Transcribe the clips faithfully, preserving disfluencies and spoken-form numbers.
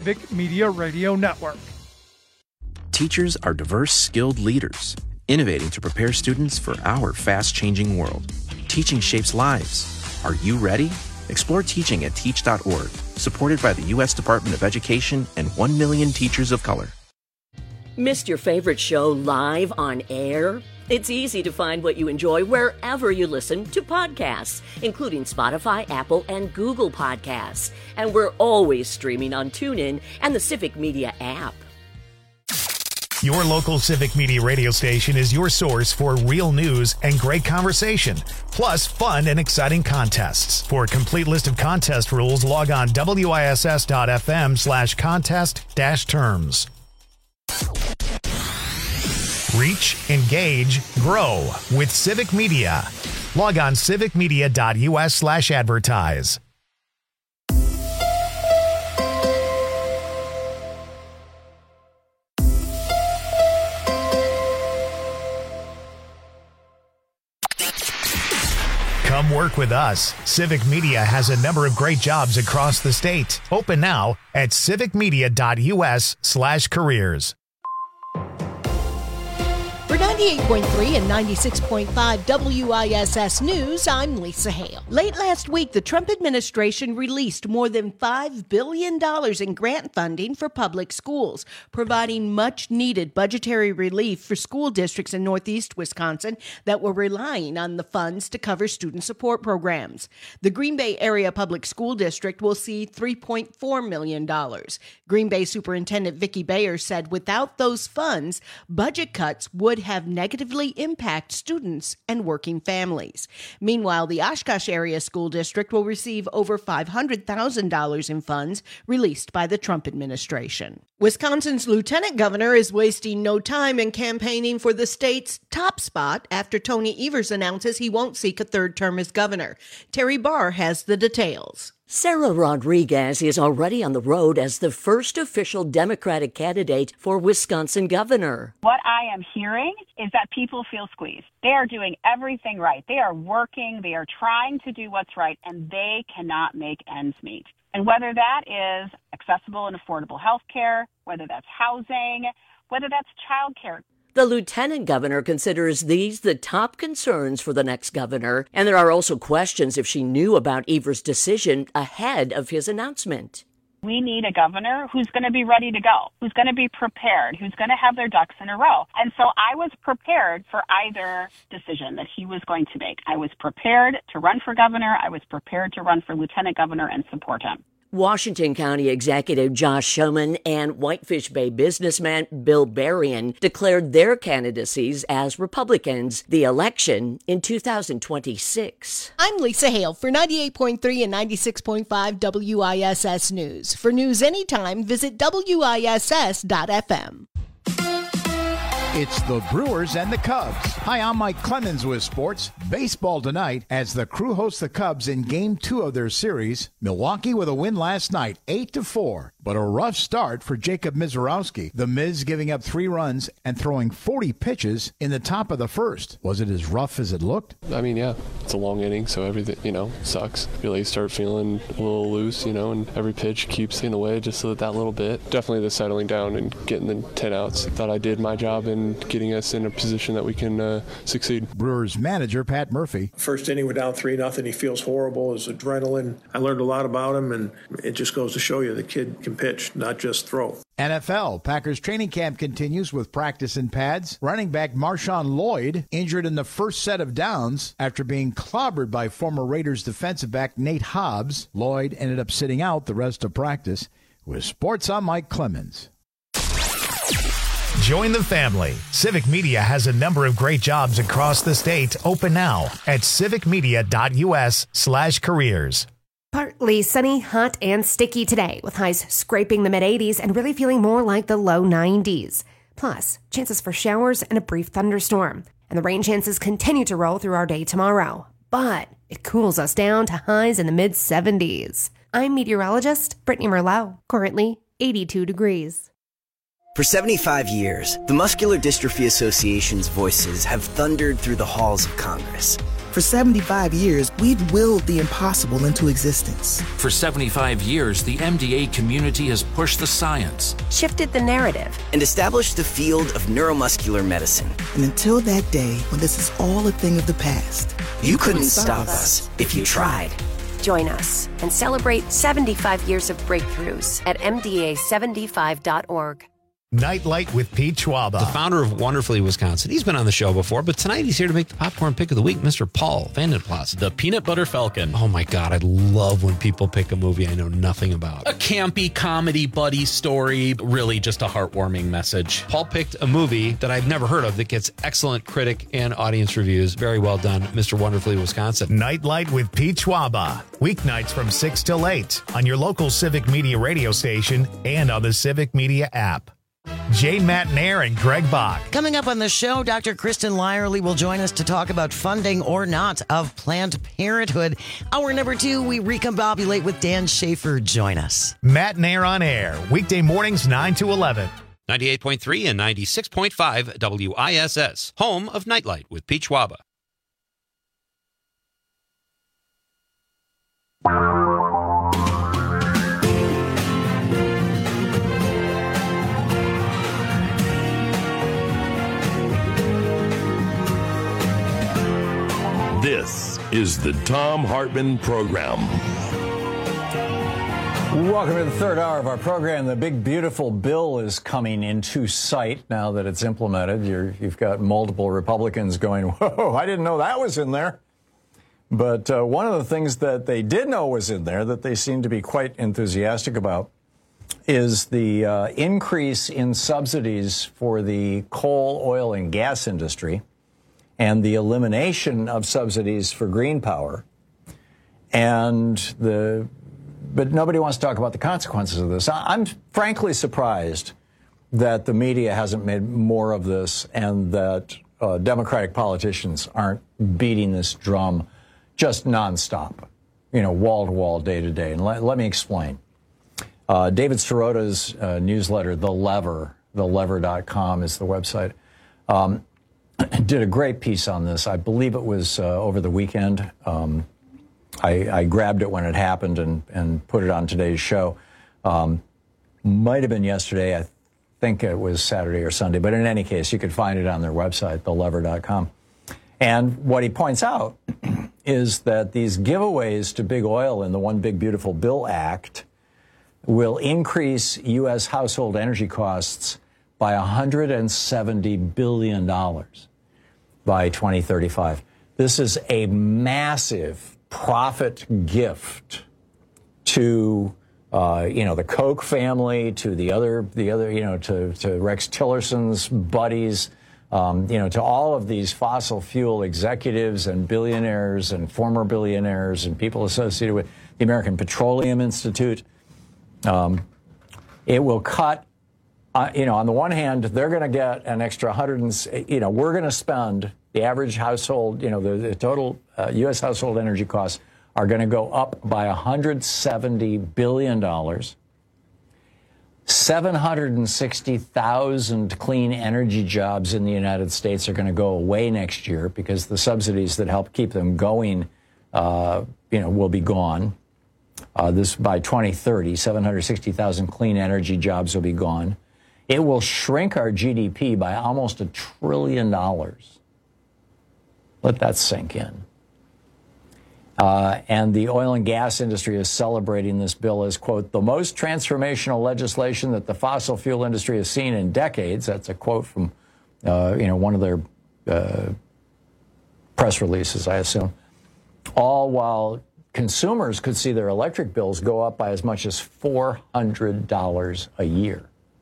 Civic Media Radio Network. Teachers are diverse, skilled leaders, innovating to prepare students for our fast-changing world. Teaching shapes lives. Are you ready? Explore teaching at teach dot org, supported by the U S Department of Education and one million teachers of color. Missed your favorite show live on air? It's easy to find what you enjoy wherever you listen to podcasts, including Spotify, Apple, and Google Podcasts. And we're always streaming on TuneIn and the Civic Media app. Your local Civic Media radio station is your source for real news and great conversation, plus fun and exciting contests. For a complete list of contest rules, log on W I S S dot F M slash contest dash terms. Reach, engage, grow with Civic Media. Log on civic media dot U S slash advertise. Come work with us. Civic Media has a number of great jobs across the state. Open now at civic media dot U S slash careers. For ninety-eight point three and ninety-six point five W I S S News, I'm Lisa Hale. Late last week, the Trump administration released more than five billion dollars in grant funding for public schools, providing much-needed budgetary relief for school districts in northeast Wisconsin that were relying on the funds to cover student support programs. The Green Bay Area Public School District will see three point four million dollars. Green Bay Superintendent Vicki Bayer said without those funds, budget cuts would have negatively impact students and working families. Meanwhile, the Oshkosh Area School District will receive over five hundred thousand dollars in funds released by the Trump administration. Wisconsin's lieutenant governor is wasting no time in campaigning for the state's top spot after Tony Evers announces he won't seek a third term as governor. Terry Barr has the details. Sarah Rodriguez is already on the road as the first official Democratic candidate for Wisconsin governor. What I am hearing is that people feel squeezed. They are doing everything right. They are working. They are trying to do what's right, and they cannot make ends meet. And whether that is accessible and affordable health care, whether that's housing, whether that's child care. The lieutenant governor considers these the top concerns for the next governor, and there are also questions if she knew about Evers' decision ahead of his announcement. We need a governor who's going to be ready to go, who's going to be prepared, who's going to have their ducks in a row. And so I was prepared for either decision that he was going to make. I was prepared to run for governor. I was prepared to run for lieutenant governor and support him. Washington County Executive Josh Schoeman and Whitefish Bay businessman Bill Berrien declared their candidacies as Republicans the election in two thousand twenty-six. I'm Lisa Hale for ninety-eight point three and ninety-six point five W I S S News. For news anytime, visit W I S S dot F M. It's the Brewers and the Cubs. Hi, I'm Mike Clemens with sports. Baseball tonight as the Crew hosts the Cubs in game two of their series. Milwaukee with a win last night, eight to four. But a rough start for Jacob Mizorowski. The Miz giving up three runs and throwing forty pitches in the top of the first. Was it as rough as it looked? I mean, yeah, it's a long inning, so everything, you know, sucks. You really start feeling a little loose, you know, and every pitch keeps in away just a that little bit. Definitely the settling down and getting the ten outs. Thought I did my job in getting us in a position that we can uh, succeed. Brewers manager Pat Murphy. First inning, we're down three nothing. He feels horrible. His adrenaline. I learned a lot about him, and it just goes to show you the kid can pitch, not just throw. N F L, Packers training camp continues with practice in pads. Running back Marshawn Lloyd injured in the first set of downs after being clobbered by former Raiders defensive back Nate Hobbs. Lloyd ended up sitting out the rest of practice. With sports, I'm Mike Clemens. Join the family. Civic Media has a number of great jobs across the state. Open now at civic media dot U S slash careers. Partly sunny, hot, and sticky today, with highs scraping the mid-eighties and really feeling more like the low nineties. Plus, chances for showers and a brief thunderstorm. And the rain chances continue to roll through our day tomorrow. But it cools us down to highs in the mid-seventies. I'm meteorologist Brittany Merlot, currently eighty-two degrees. For seventy-five years, the Muscular Dystrophy Association's voices have thundered through the halls of Congress. For For seventy-five years, we've willed the impossible into existence. For seventy-five years, the M D A community has pushed the science, shifted the narrative, and established the field of neuromuscular medicine. And until that day when this is all a thing of the past, you, you couldn't stop us if you tried. Join us and celebrate seventy-five years of breakthroughs at M D A seventy-five dot org. Nightlight with Pete Schwaba, the founder of Wonderfully Wisconsin. He's been on the show before, but tonight he's here to make the popcorn pick of the week, Mister Paul Vandenplas. The Peanut Butter Falcon. Oh my God, I love when people pick a movie I know nothing about. A campy comedy buddy story, really just a heartwarming message. Paul picked a movie that I've never heard of that gets excellent critic and audience reviews. Very well done, Mister Wonderfully Wisconsin. Nightlight with Pete Schwaba. Weeknights from six till eight on your local Civic Media radio station and on the Civic Media app. Jay Matnair and Greg Bach. Coming up on the show, Doctor Kristen Lyerly will join us to talk about funding or not of Planned Parenthood. Hour number two, we recombobulate with Dan Schaefer. Join us. Matnair on air, weekday mornings nine to eleven. ninety-eight point three and ninety-six point five W I S S, home of Nightlight with Pete Schwaba. This is the Thom Hartmann Program. Welcome to the third hour of our program. The big, beautiful bill is coming into sight now that it's implemented. You're, you've got multiple Republicans going, whoa, I didn't know that was in there. But uh, one of the things that they did know was in there that they seem to be quite enthusiastic about is the uh, increase in subsidies for the coal, oil, and gas industry, and the elimination of subsidies for green power. And the, but nobody wants to talk about the consequences of this. I'm frankly surprised that the media hasn't made more of this and that uh, Democratic politicians aren't beating this drum just nonstop, you know, wall to wall, day to day. And let, let me explain. Uh, David Sirota's uh, newsletter, The Lever, the lever dot com is the website, um, did a great piece on this. I believe it was uh, over the weekend. Um, I, I grabbed it when it happened and, and put it on today's show. Um, might have been yesterday. I think it was Saturday or Sunday. But in any case, you could find it on their website, the lever dot com. And what he points out is that these giveaways to big oil in the One Big Beautiful Bill Act will increase U S household energy costs by one hundred seventy billion dollars by twenty thirty-five. This is a massive profit gift to, uh, you know, the Koch family, to the other, the other, you know, to, to Rex Tillerson's buddies, um, you know, to all of these fossil fuel executives and billionaires and former billionaires and people associated with the American Petroleum Institute. Um, it will cut. Uh, you know, on the one hand, they're going to get an extra one hundred, you know, we're going to spend the average household, you know, the, the total uh, U S household energy costs are going to go up by one hundred seventy billion dollars. seven hundred sixty thousand clean energy jobs in the United States are going to go away next year because the subsidies that help keep them going, uh, you know, will be gone. Uh, this by twenty thirty, seven hundred sixty thousand clean energy jobs will be gone. It will shrink our G D P by almost a trillion dollars. Let that sink in. Uh, and the oil and gas industry is celebrating this bill as, quote, the most transformational legislation that the fossil fuel industry has seen in decades. That's a quote from, uh, you know, one of their uh, press releases, I assume. All while consumers could see their electric bills go up by as much as four hundred dollars a year.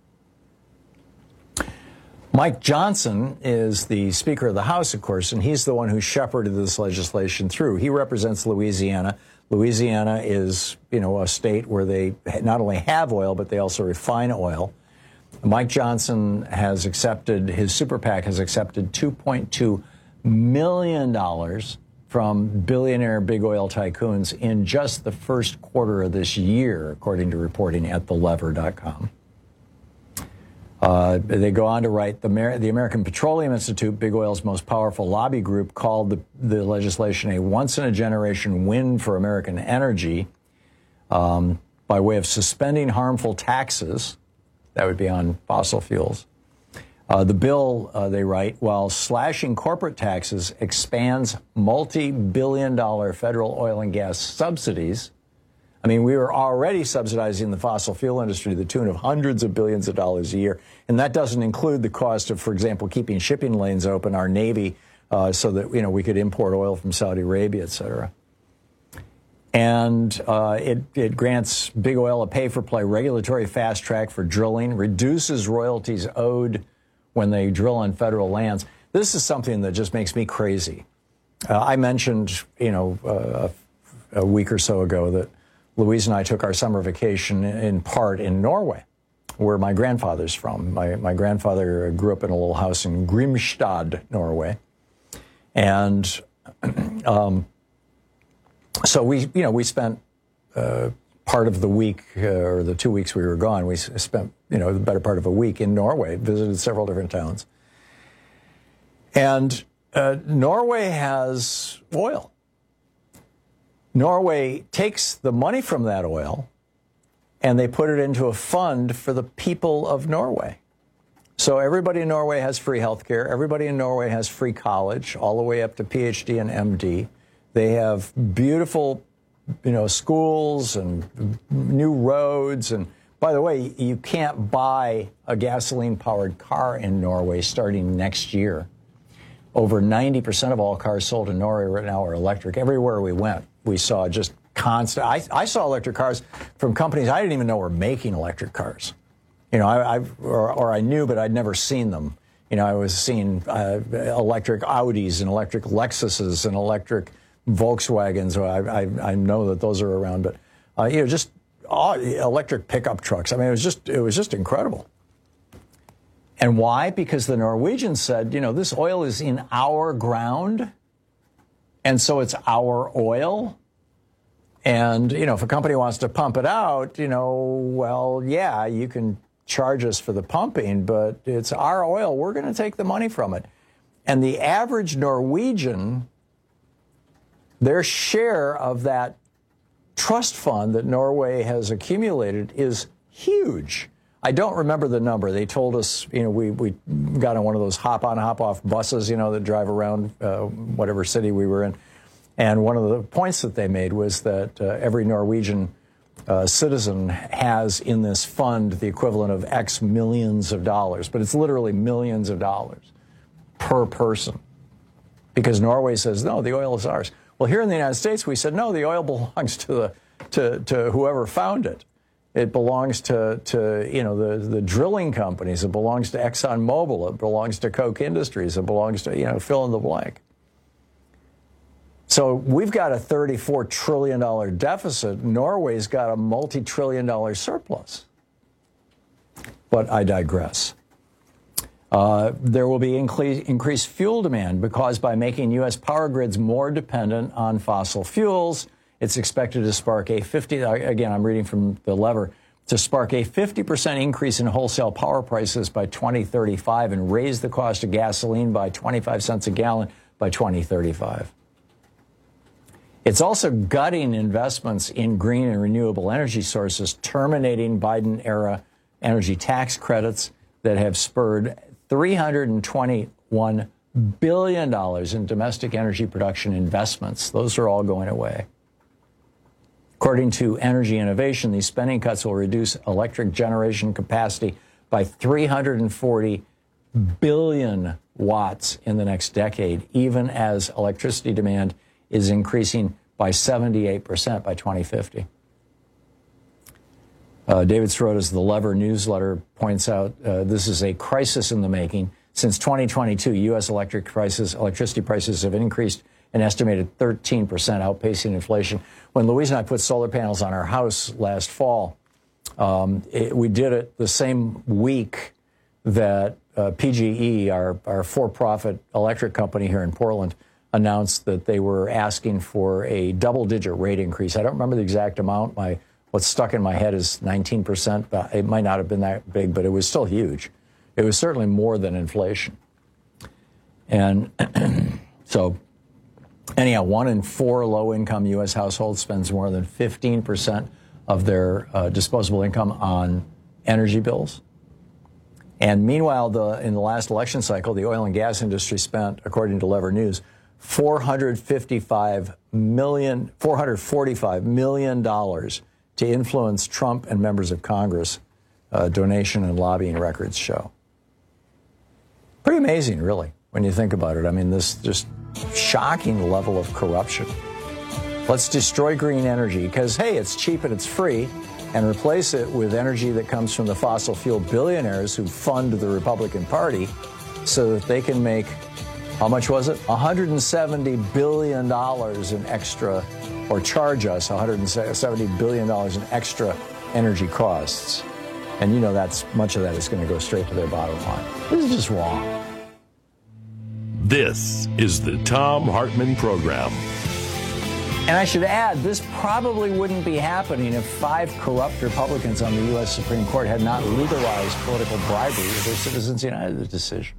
Mike Johnson is the Speaker of the House, of course, and he's the one who shepherded this legislation through. He represents Louisiana. Louisiana is, you know, a state where they not only have oil, but they also refine oil. Mike Johnson has accepted, his super PAC has accepted two point two million dollars from billionaire big oil tycoons in just the first quarter of this year, according to reporting at the lever dot com. Uh, they go on to write, the, Mer- the American Petroleum Institute, big oil's most powerful lobby group, called the, the legislation a once-in-a-generation win for American energy um, by way of suspending harmful taxes. That would be on fossil fuels. Uh, the bill, uh, they write, while slashing corporate taxes, expands multi-billion dollar federal oil and gas subsidies. I mean, we were already subsidizing the fossil fuel industry to the tune of hundreds of billions of dollars a year. And that doesn't include the cost of, for example, keeping shipping lanes open, our Navy, uh, so that, you know, we could import oil from Saudi Arabia, et cetera. And uh, it, it grants big oil a pay-for-play regulatory fast track for drilling, reduces royalties owed when they drill on federal lands. This is something that just makes me crazy. Uh, I mentioned, you know, uh, a week or so ago that Louise and I took our summer vacation in part in Norway, where my grandfather's from. My, my grandfather grew up in a little house in Grimstad, Norway. And um, so we, you know, we spent uh, part of the week, uh, or the two weeks we were gone, we spent, you know, the better part of a week in Norway, visited several different towns. And uh, Norway has oil. Norway takes the money from that oil and they put it into a fund for the people of Norway. So everybody in Norway has free health care. Everybody in Norway has free college, all the way up to P H D and M D. They have beautiful, you know, schools and new roads. And by the way, you can't buy a gasoline-powered car in Norway starting next year. Over ninety percent of all cars sold in Norway right now are electric. Everywhere we went, we saw just constant. I, I saw electric cars from companies I didn't even know were making electric cars. You know, I, I or, or I knew, but I'd never seen them. You know, I was seeing uh, electric Audis and electric Lexuses and electric Volkswagens. I, I, I know that those are around, but uh, you know, just all, electric pickup trucks. I mean, it was just it was just incredible. And why? Because the Norwegians said, you know, this oil is in our ground, and so it's our oil. And, you know, if a company wants to pump it out, you know, well, yeah, you can charge us for the pumping, but it's our oil. We're going to take the money from it. And the average Norwegian, their share of that trust fund that Norway has accumulated is huge. I don't remember the number. They told us, you know, we, we got on one of those hop-on, hop-off buses, you know, that drive around uh, whatever city we were in. And one of the points that they made was that uh, every Norwegian uh, citizen has in this fund the equivalent of X millions of dollars. But it's literally millions of dollars per person. Because Norway says, no, the oil is ours. Well, here in the United States, we said, no, the oil belongs to the to, to whoever found it. It belongs to, to you know, the, the drilling companies. It belongs to ExxonMobil. It belongs to Koch Industries. It belongs to, you know, fill in the blank. So we've got a thirty-four trillion dollars deficit. Norway's got a multi-trillion dollar surplus. But I digress. Uh, there will be increase, increased fuel demand because by making U S power grids more dependent on fossil fuels, it's expected to spark a fifty, again, I'm reading from the lever, to spark a fifty percent increase in wholesale power prices by twenty thirty-five and raise the cost of gasoline by twenty-five cents a gallon by twenty thirty-five. It's also gutting investments in green and renewable energy sources, terminating Biden-era energy tax credits that have spurred three hundred twenty-one billion dollars in domestic energy production investments. Those are all going away. According to Energy Innovation, these spending cuts will reduce electric generation capacity by three hundred forty billion watts in the next decade, even as electricity demand is increasing by seventy-eight percent by twenty fifty. Uh, David Srota's The Lever newsletter points out uh, this is a crisis in the making. Since twenty twenty-two, U S electric prices, electricity prices have increased an estimated thirteen percent, outpacing inflation. When Louise and I put solar panels on our house last fall, um, it, we did it the same week that uh, P G E, our, our for-profit electric company here in Portland, announced that they were asking for a double-digit rate increase. I don't remember the exact amount. My what's stuck in my head is nineteen percent. It might not have been that big, but it was still huge. It was certainly more than inflation. And so, anyhow, one in four low-income U S households spends more than fifteen percent of their uh, disposable income on energy bills. And meanwhile, the, in the last election cycle, the oil and gas industry spent, according to Lever News, four hundred fifty-five million, four hundred forty-five million dollars to influence Trump and members of Congress, uh, donation and lobbying records show. Pretty amazing, really, when you think about it. I mean, this just shocking level of corruption. Let's destroy green energy because, hey, it's cheap and it's free, and replace it with energy that comes from the fossil fuel billionaires who fund the Republican Party so that they can make, how much was it? one hundred seventy billion dollars in extra, or charge us one hundred seventy billion dollars in extra energy costs. And you know that's much of that is going to go straight to their bottom line. This is just wrong. This is the Thom Hartmann Program. And I should add, this probably wouldn't be happening if five corrupt Republicans on the U S Supreme Court had not legalized political bribery with their Citizens United decision.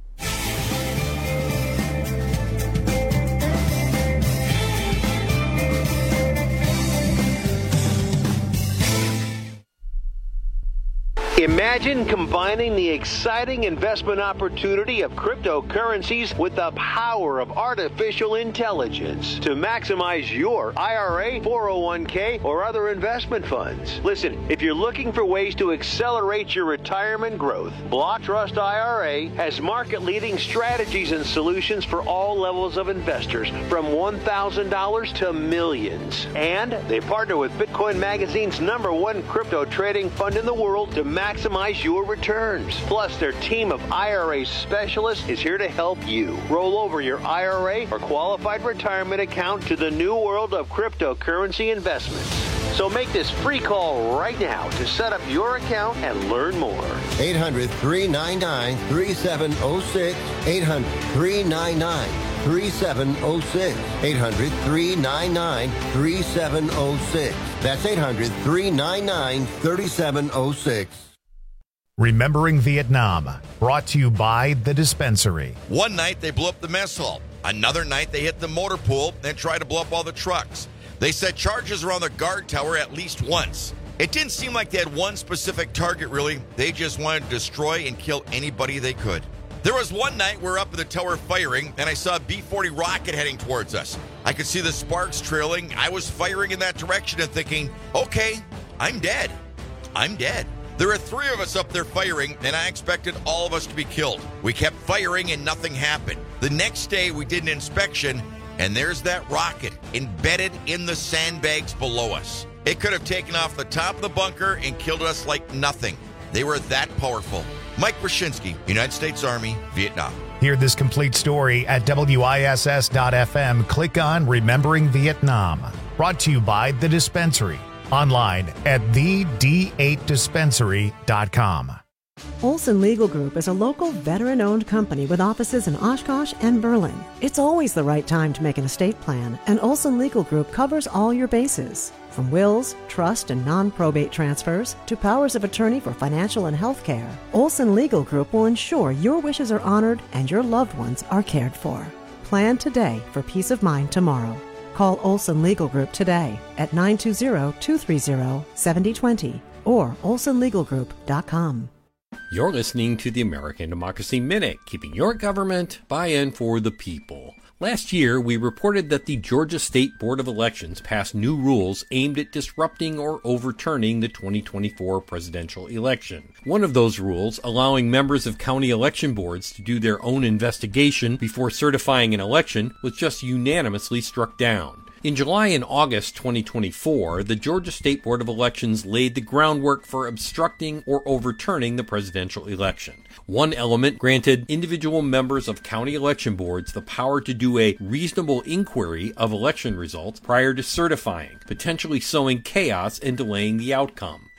Imagine combining the exciting investment opportunity of cryptocurrencies with the power of artificial intelligence to maximize your I R A, four oh one k, or other investment funds. Listen, if you're looking for ways to accelerate your retirement growth, Block Trust I R A has market-leading strategies and solutions for all levels of investors, from one thousand dollars to millions. And they partner with Bitcoin Magazine's number one crypto trading fund in the world to maximize your returns. Plus, their team of I R A specialists is here to help you roll over your I R A or qualified retirement account to the new world of cryptocurrency investments. So make this free call right now to set up your account and learn more. eight hundred, three nine nine, three seven zero six. eight hundred, three nine nine, three seven zero six. eight hundred, three nine nine, three seven zero six. That's eight hundred, three nine nine, three seven zero six. Remembering Vietnam, brought to you by The Dispensary. One night they blew up the mess hall. Another night they hit the motor pool and tried to blow up all the trucks. They set charges around the guard tower at least once. It didn't seem like they had one specific target, really. They just wanted to destroy and kill anybody they could. There was one night we were up at the tower firing, and I saw a B forty rocket heading towards us. I could see the sparks trailing. I was firing in that direction and thinking, okay, I'm dead. I'm dead. There were three of us up there firing, and I expected all of us to be killed. We kept firing, and nothing happened. The next day, we did an inspection, and there's that rocket embedded in the sandbags below us. It could have taken off the top of the bunker and killed us like nothing. They were that powerful. Mike Brzezinski, United States Army, Vietnam. Hear this complete story at W I S S dot F M. Click on Remembering Vietnam. Brought to you by The Dispensary. Online at the D eight dispensary dot com. Olson Legal Group is a local veteran-owned company with offices in Oshkosh and Berlin. It's always the right time to make an estate plan, and Olson Legal Group covers all your bases. From wills, trust, and non-probate transfers to powers of attorney for financial and health care, Olson Legal Group will ensure your wishes are honored and your loved ones are cared for. Plan today for peace of mind tomorrow. Call Olson Legal Group today at nine two zero, two three zero, seven zero two zero or olson legal group dot com. You're listening to the American Democracy Minute, keeping your government buy-in for the people. Last year, we reported that the Georgia State Board of Elections passed new rules aimed at disrupting or overturning the twenty twenty-four presidential election. One of those rules, allowing members of county election boards to do their own investigation before certifying an election, was just unanimously struck down. In July and August twenty twenty-four, the Georgia State Board of Elections laid the groundwork for obstructing or overturning the presidential election. One element granted individual members of county election boards the power to do a reasonable inquiry of election results prior to certifying, potentially sowing chaos and delaying the outcome.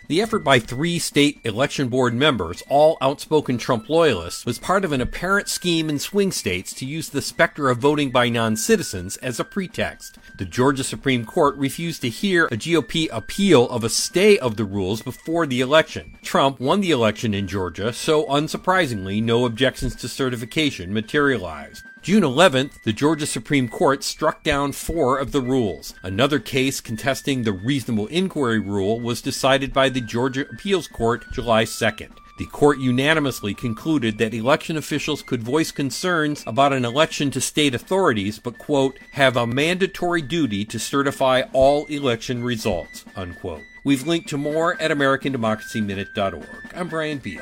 The effort by three state election board members, all outspoken Trump loyalists, was part of an apparent scheme in swing states to use the specter of voting by non-citizens as a pretext. The Georgia Supreme Court refused to hear a G O P appeal of a stay of the rules before the election. Trump won the election in Georgia, so unsurprisingly, no objections to certification materialized. June eleventh, the Georgia Supreme Court struck down four of the rules. Another case contesting the reasonable inquiry rule was decided by the Georgia Appeals Court July second. The court unanimously concluded that election officials could voice concerns about an election to state authorities, but, quote, have a mandatory duty to certify all election results, unquote. We've linked to more at American Democracy Minute dot org. I'm Brian Beal.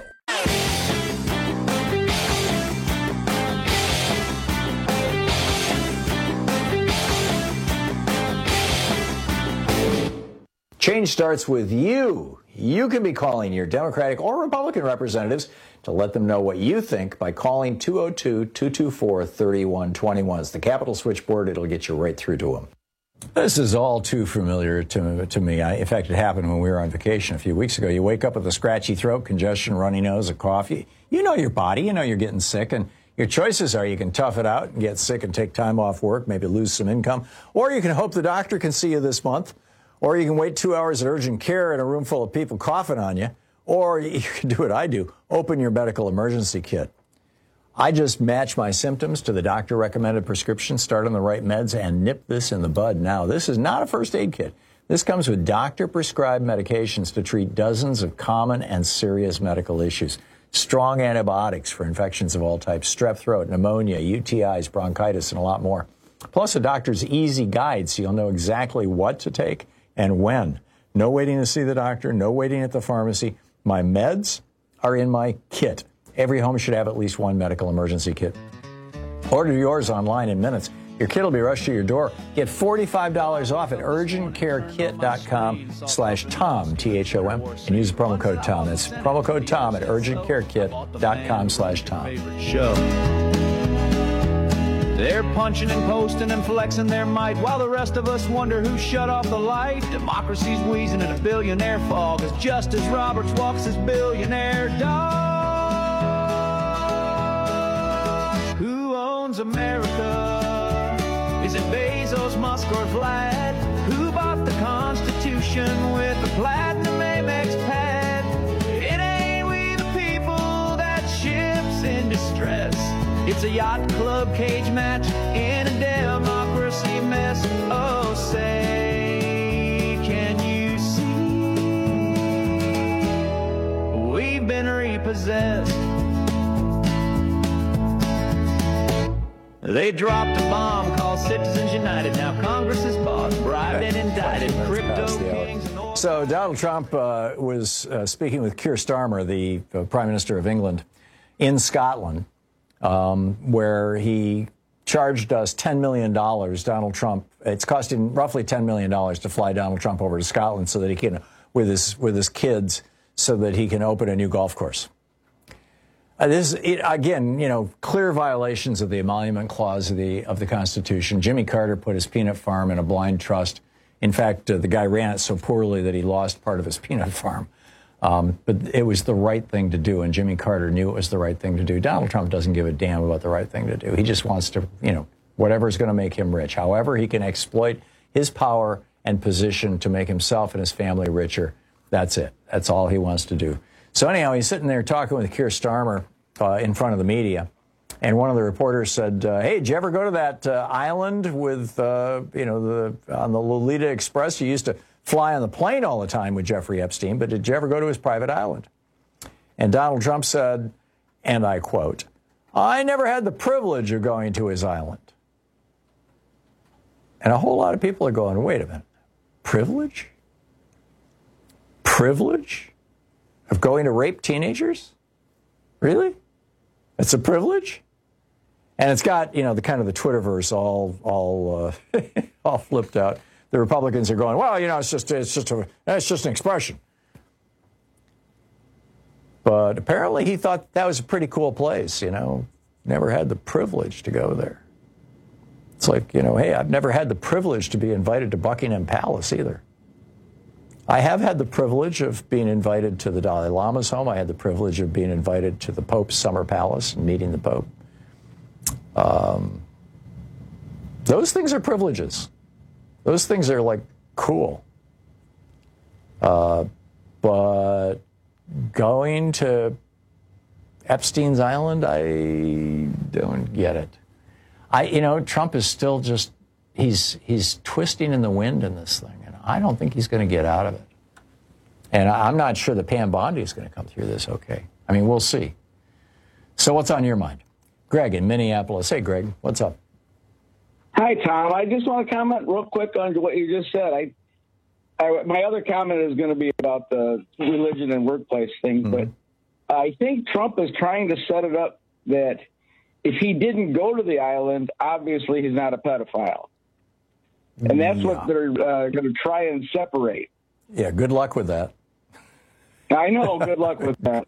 Change starts with you. You can be calling your Democratic or Republican representatives to let them know what you think by calling two oh two, two two four, three one two one. It's the Capitol switchboard. It'll get you right through to them. This is all too familiar to, to me. I, in fact, it happened when we were on vacation a few weeks ago. You wake up with a scratchy throat, congestion, runny nose, a cough. You, you know your body. You know you're getting sick. And your choices are you can tough it out and get sick and take time off work, maybe lose some income. Or you can hope the doctor can see you this month. Or you can wait two hours at urgent care in a room full of people coughing on you. Or you can do what I do, open your medical emergency kit. I just match my symptoms to the doctor-recommended prescription, start on the right meds, and nip this in the bud now. This is not a first aid kit. This comes with doctor-prescribed medications to treat dozens of common and serious medical issues. Strong antibiotics for infections of all types, strep throat, pneumonia, U T Is, bronchitis, and a lot more. Plus a doctor's easy guide so you'll know exactly what to take and when. No waiting to see the doctor, no waiting at the pharmacy. My meds are in my kit. Every home should have at least one medical emergency kit. Order yours online in minutes. Your kit will be rushed to your door. Get forty-five dollars off at urgent care kit dot com slash Tom, T H O M, and use the promo code Tom. That's promo code Tom at urgent care kit dot com slash Tom. They're punching and posting and flexing their might while the rest of us wonder who shut off the light. Democracy's wheezing in a billionaire fog as Justice Roberts walks his billionaire dog. Who owns America? Is it Bezos, Musk, or Vlad? Who bought the Constitution with a platinum Amex pad? It ain't we the people, that ship's in distress. It's a yacht club cage match in a democracy mess. Oh, say, can you see? We've been repossessed. They dropped a bomb called Citizens United. Now Congress is bought, bribed, and indicted. Crypto kings and oil. So Donald Trump uh, was uh, speaking with Keir Starmer, the uh, Prime Minister of England, in Scotland. Um, where he charged us ten million dollars, Donald Trump. It's costing roughly ten million dollars to fly Donald Trump over to Scotland so that he can, with his with his kids, so that he can open a new golf course. Uh, this, it, again, you know, clear violations of the emolument clause of the of the Constitution. Jimmy Carter put his peanut farm in a blind trust. In fact, uh, the guy ran it so poorly that he lost part of his peanut farm. Um, but it was the right thing to do, and Jimmy Carter knew it was the right thing to do. Donald Trump doesn't give a damn about the right thing to do. He just wants to, you know, whatever's going to make him rich. However he can exploit his power and position to make himself and his family richer, that's it. That's all he wants to do. So anyhow, he's sitting there talking with Keir Starmer uh, in front of the media, and one of the reporters said, uh, hey, did you ever go to that uh, island with, uh, you know, the on the Lolita Express? You used to fly on the plane all the time with Jeffrey Epstein, but did you ever go to his private island? And Donald Trump said, and I quote, I never had the privilege of going to his island. And a whole lot of people are going, wait a minute, privilege? Privilege of going to rape teenagers? Really? It's a privilege? And it's got, you know, the kind of the Twitterverse all, all, uh, all flipped out. The Republicans are going, well, you know, it's just it's just a it's just an expression. But apparently he thought that was a pretty cool place, you know. Never had the privilege to go there. It's like, you know, hey, I've never had the privilege to be invited to Buckingham Palace either. I have had the privilege of being invited to the Dalai Lama's home. I had the privilege of being invited to the Pope's summer palace and meeting the Pope. Um, those things are privileges. Those things are like cool. Uh, but going to Epstein's Island, I don't get it. I, you know, Trump is still just, he's he's twisting in the wind in this thing, and I don't think he's going to get out of it. And I'm not sure that Pam Bondi is going to come through this okay. I mean, we'll see. So what's on your mind? Greg in Minneapolis. Hey, Greg, what's up? Hi, Tom. I just want to comment real quick on what you just said. I, I my other comment is going to be about the religion and workplace thing, mm-hmm. but I think Trump is trying to set it up that if he didn't go to the island, obviously he's not a pedophile. And that's yeah. what they're uh, going to try and separate. Yeah, good luck with that. I know, good luck with that.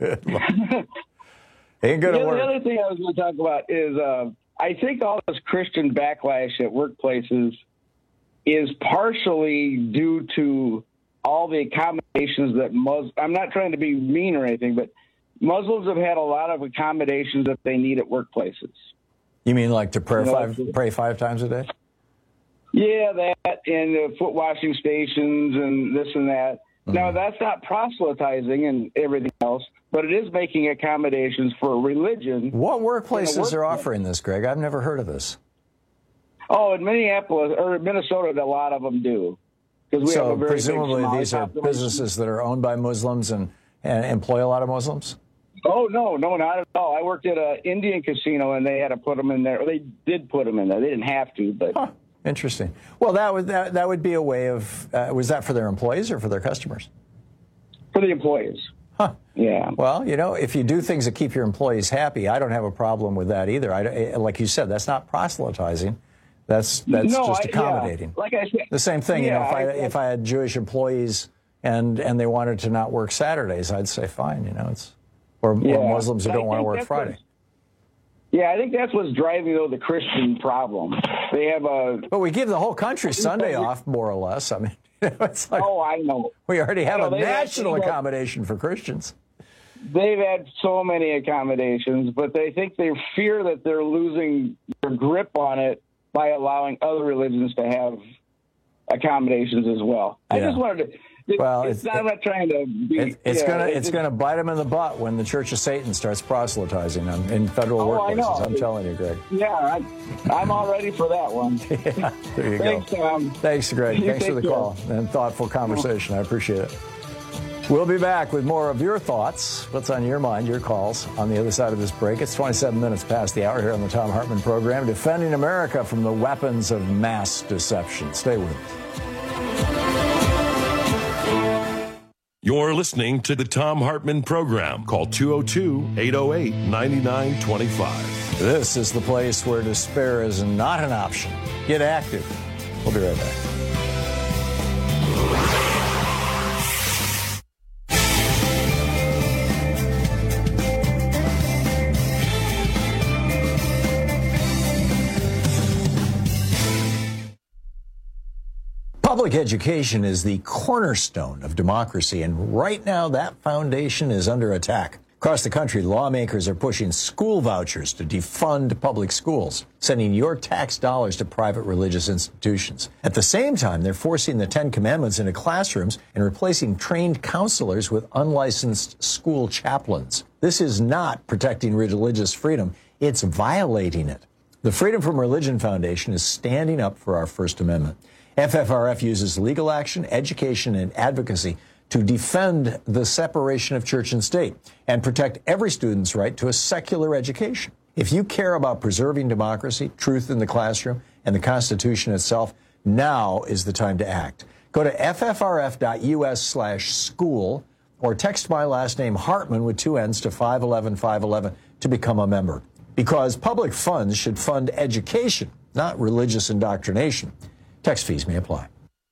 Ain't going to the, work. The other thing I was going to talk about is uh, I think all this Christian backlash at workplaces is partially due to all the accommodations that Muslims, I'm not trying to be mean or anything, but Muslims have had a lot of accommodations that they need at workplaces. You mean like to pray, you know, five, pray five times a day? Yeah, that, and uh, foot washing stations and this and that. Mm-hmm. Now, that's not proselytizing and everything else, but it is making accommodations for religion. What workplaces are offering this, Greg? I've never heard of this. Oh, in Minneapolis, or Minnesota, a lot of them do. We so have a very presumably these are businesses that are owned by Muslims and, and employ a lot of Muslims? Oh, no, no, not at all. I worked at an Indian casino, and they had to put them in there. They did put them in there. They didn't have to, but... Huh. Interesting. Well, that would that, that would be a way of, uh, was that for their employees or for their customers? For the employees. Huh. Yeah. Well, you know, if you do things that keep your employees happy, I don't have a problem with that either. I, like you said, that's not proselytizing. That's that's no, just I, accommodating. Yeah. Like I said, the same thing. Yeah, you know, if I, I if I had Jewish employees and and they wanted to not work Saturdays, I'd say fine. You know, it's or, yeah. or Muslims who I don't want to work Friday. What, yeah, I think that's what's driving though the Christian problem. They have a. But we give the whole country Sunday off, more or less. I mean, it's like, oh, I know. We already have know, a national had, accommodation for Christians. They've had so many accommodations, but they think they fear that they're losing their grip on it by allowing other religions to have accommodations as well. Yeah. I just wanted to. It, well, it's, it's not, I'm not trying to be. It, it's yeah, gonna it's, it's gonna bite them in the butt when the Church of Satan starts proselytizing them in federal oh, workplaces. I know. I'm telling you, Greg. Yeah, I, I'm all ready for that one. Yeah, there you Thanks, go. Um, Thanks, Greg. Thanks for the care. call and thoughtful conversation. I appreciate it. We'll be back with more of your thoughts. What's on your mind, your calls on the other side of this break. It's twenty-seven minutes past the hour here on the Thom Hartmann program, defending America from the weapons of mass deception. Stay with us. You're listening to the Thom Hartmann program. Call two oh two, eight oh eight, nine nine two five. This is the place where despair is not an option. Get active. We'll be right back. Public education is the cornerstone of democracy, and right now that foundation is under attack. Across the country, lawmakers are pushing school vouchers to defund public schools, sending your tax dollars to private religious institutions. At the same time, they're forcing the Ten Commandments into classrooms and replacing trained counselors with unlicensed school chaplains. This is not protecting religious freedom, it's violating it. The Freedom from Religion Foundation is standing up for our First Amendment. F F R F uses legal action, education, and advocacy to defend the separation of church and state and protect every student's right to a secular education. If you care about preserving democracy, truth in the classroom, and the Constitution itself, now is the time to act. Go to ffrf.us slash school or text my last name Hartmann with two N's to five eleven five eleven to become a member. Because public funds should fund education, not religious indoctrination. Text fees may apply.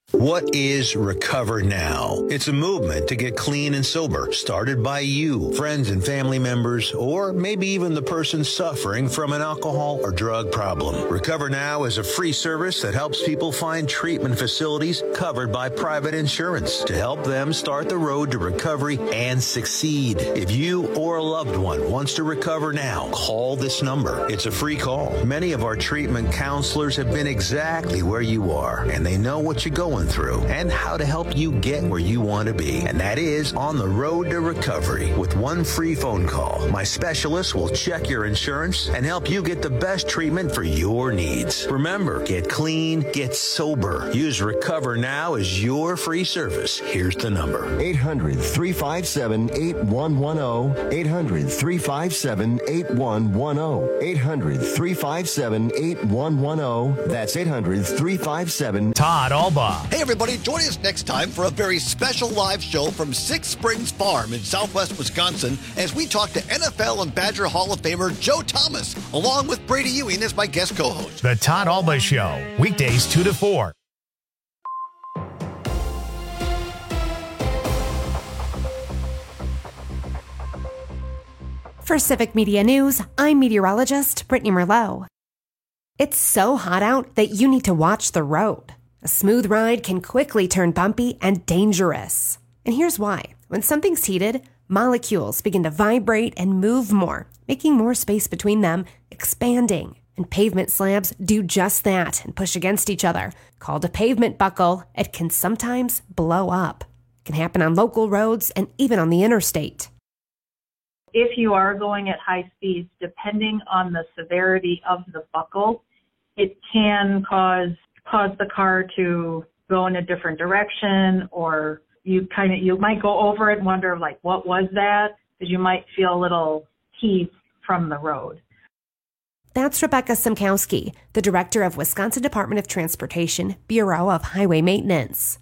What is Recover Now? It's a movement to get clean and sober, started by you, friends and family members, or maybe even the person suffering from an alcohol or drug problem. Recover Now is a free service that helps people find treatment facilities covered by private insurance to help them start the road to recovery and succeed. If you or a loved one wants to recover now, call this number. It's a free call. Many of our treatment counselors have been exactly where you are, and they know what you're going through and how to help you get where you want to be. And that is on the road to recovery. With one free phone call, my specialist will check your insurance and help you get the best treatment for your needs. Remember, get clean, get sober. Use Recover Now as your free service. Here's the number. eight hundred, three five seven, eight one one zero. eight hundred, three five seven, eight one one zero. eight hundred, three five seven, eight one one zero. That's eight hundred, three five seven. Todd Alba. Hey everybody, join us next time for a very special live show from Six Springs Farm in southwest Wisconsin as we talk to N F L and Badger Hall of Famer Joe Thomas, along with Brady Ewing as my guest co-host. The Todd Alba Show, weekdays two to four. For Civic Media News, I'm meteorologist Brittany Merlot. It's so hot out that you need to watch the road. A smooth ride can quickly turn bumpy and dangerous. And here's why. When something's heated, molecules begin to vibrate and move more, making more space between them, expanding. And pavement slabs do just that and push against each other. Called a pavement buckle, it can sometimes blow up. It can happen on local roads and even on the interstate. If you are going at high speeds, depending on the severity of the buckle, it can cause cause the car to go in a different direction, or you kind of you might go over it and wonder, like, what was that? Because you might feel a little heat from the road. That's Rebecca Simkowski, the director of Wisconsin Department of Transportation, Bureau of Highway Maintenance.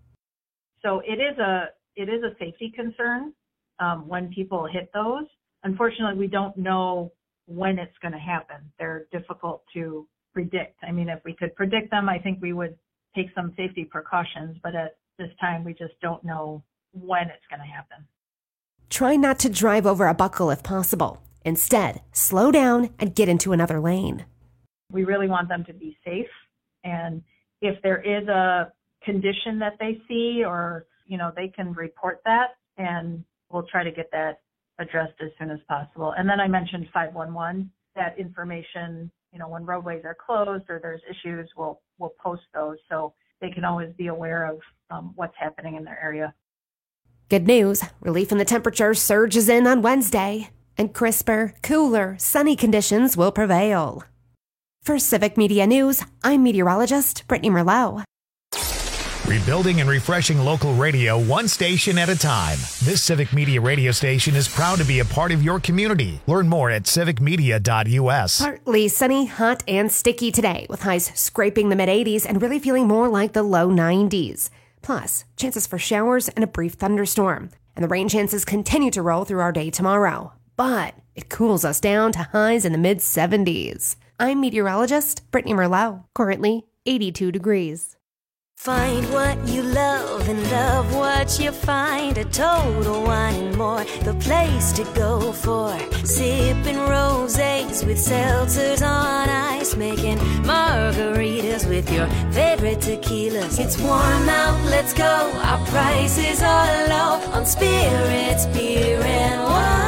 So it is a it is a safety concern um, when people hit those. Unfortunately, we don't know when it's going to happen. They're difficult to predict. I mean, if we could predict them, I think we would take some safety precautions, but at this time, we just don't know when it's going to happen. Try not to drive over a buckle if possible. Instead, slow down and get into another lane. We really want them to be safe, and if there is a condition that they see, or, you know, they can report that, and we'll try to get that addressed as soon as possible. And then I mentioned five one one, that information. You know, when roadways are closed or there's issues, we'll we'll post those so they can always be aware of um, what's happening in their area. Good news. Relief in the temperature surges in on Wednesday, and crisper, cooler, sunny conditions will prevail. For Civic Media News, I'm meteorologist Brittany Merlot. Rebuilding and refreshing local radio one station at a time. This Civic Media radio station is proud to be a part of your community. Learn more at civic media dot u s. Partly sunny, hot, and sticky today, with highs scraping the mid eighties and really feeling more like the low nineties. Plus, chances for showers and a brief thunderstorm. And the rain chances continue to roll through our day tomorrow. But it cools us down to highs in the mid seventies. I'm meteorologist Brittany Merlot. Currently eighty-two degrees. Find what you love and love what you find. A Total Wine and More, the place to go for sipping rosés with seltzers on ice, making margaritas with your favorite tequilas. It's warm out, let's go. Our prices are low on spirits, beer, and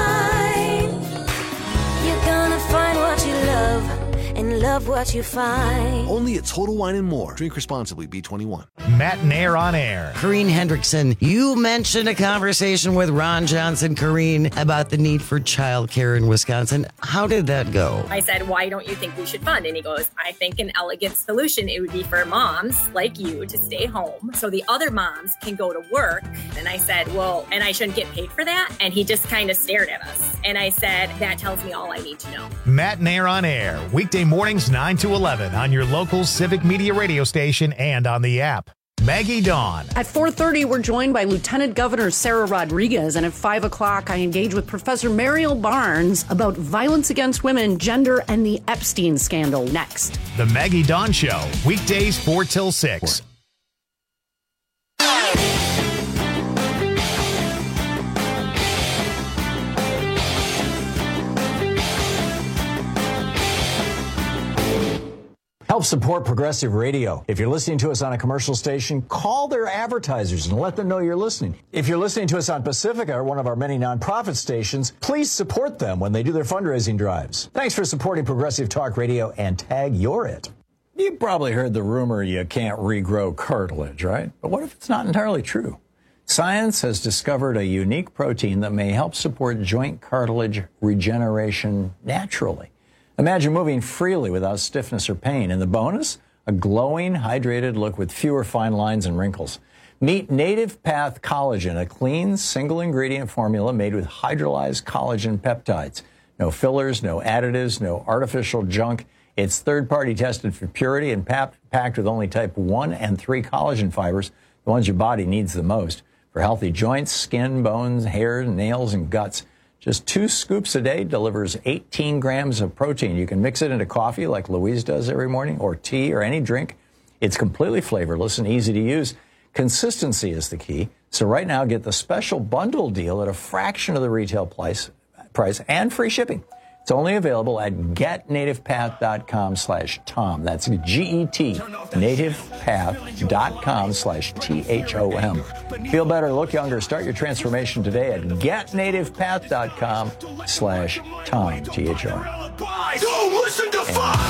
wine. You're gonna find what you love and love what you find. Only at Total Wine and More. Drink responsibly. B twenty-one. Matt Nair on air. Corrine Hendrickson, you mentioned a conversation with Ron Johnson, Corrine, about the need for childcare in Wisconsin. How did that go? I said, why don't you think we should fund? And he goes, I think an elegant solution, it would be for moms like you to stay home so the other moms can go to work. And I said, well, and I shouldn't get paid for that? And he just kind of stared at us. And I said, that tells me all I need to know. Matt Nair on air. Weekday mornings nine to eleven on your local Civic Media radio station and on the app. Maggie Dawn. At four thirty, we're joined by Lieutenant Governor Sarah Rodriguez. And at five o'clock, I engage with Professor Mariel Barnes about violence against women, gender, and the Epstein scandal next. The Maggie Dawn Show, weekdays four till six. Help support Progressive Radio. If you're listening to us on a commercial station, call their advertisers and let them know you're listening. If you're listening to us on Pacifica, or one of our many nonprofit stations, please support them when they do their fundraising drives. Thanks for supporting Progressive Talk Radio, and tag you're it. You've probably heard the rumor you can't regrow cartilage, right? But what if it's not entirely true? Science has discovered a unique protein that may help support joint cartilage regeneration naturally. Imagine moving freely without stiffness or pain. And the bonus? A glowing, hydrated look with fewer fine lines and wrinkles. Meet Native Path Collagen, a clean, single-ingredient formula made with hydrolyzed collagen peptides. No fillers, no additives, no artificial junk. It's third-party tested for purity and pap- packed with only type one and three collagen fibers, the ones your body needs the most, for healthy joints, skin, bones, hair, nails, and guts. Just two scoops a day delivers eighteen grams of protein. You can mix it into coffee like Louise does every morning, or tea, or any drink. It's completely flavorless and easy to use. Consistency is the key. So right now, get the special bundle deal at a fraction of the retail price, price and free shipping. It's only available at getnativepath.com slash Tom. That's G-E-T, nativepath.com slash T-H-O-M. Feel better, look younger, start your transformation today at getnativepath.com slash Tom, T H O M. Don't listen to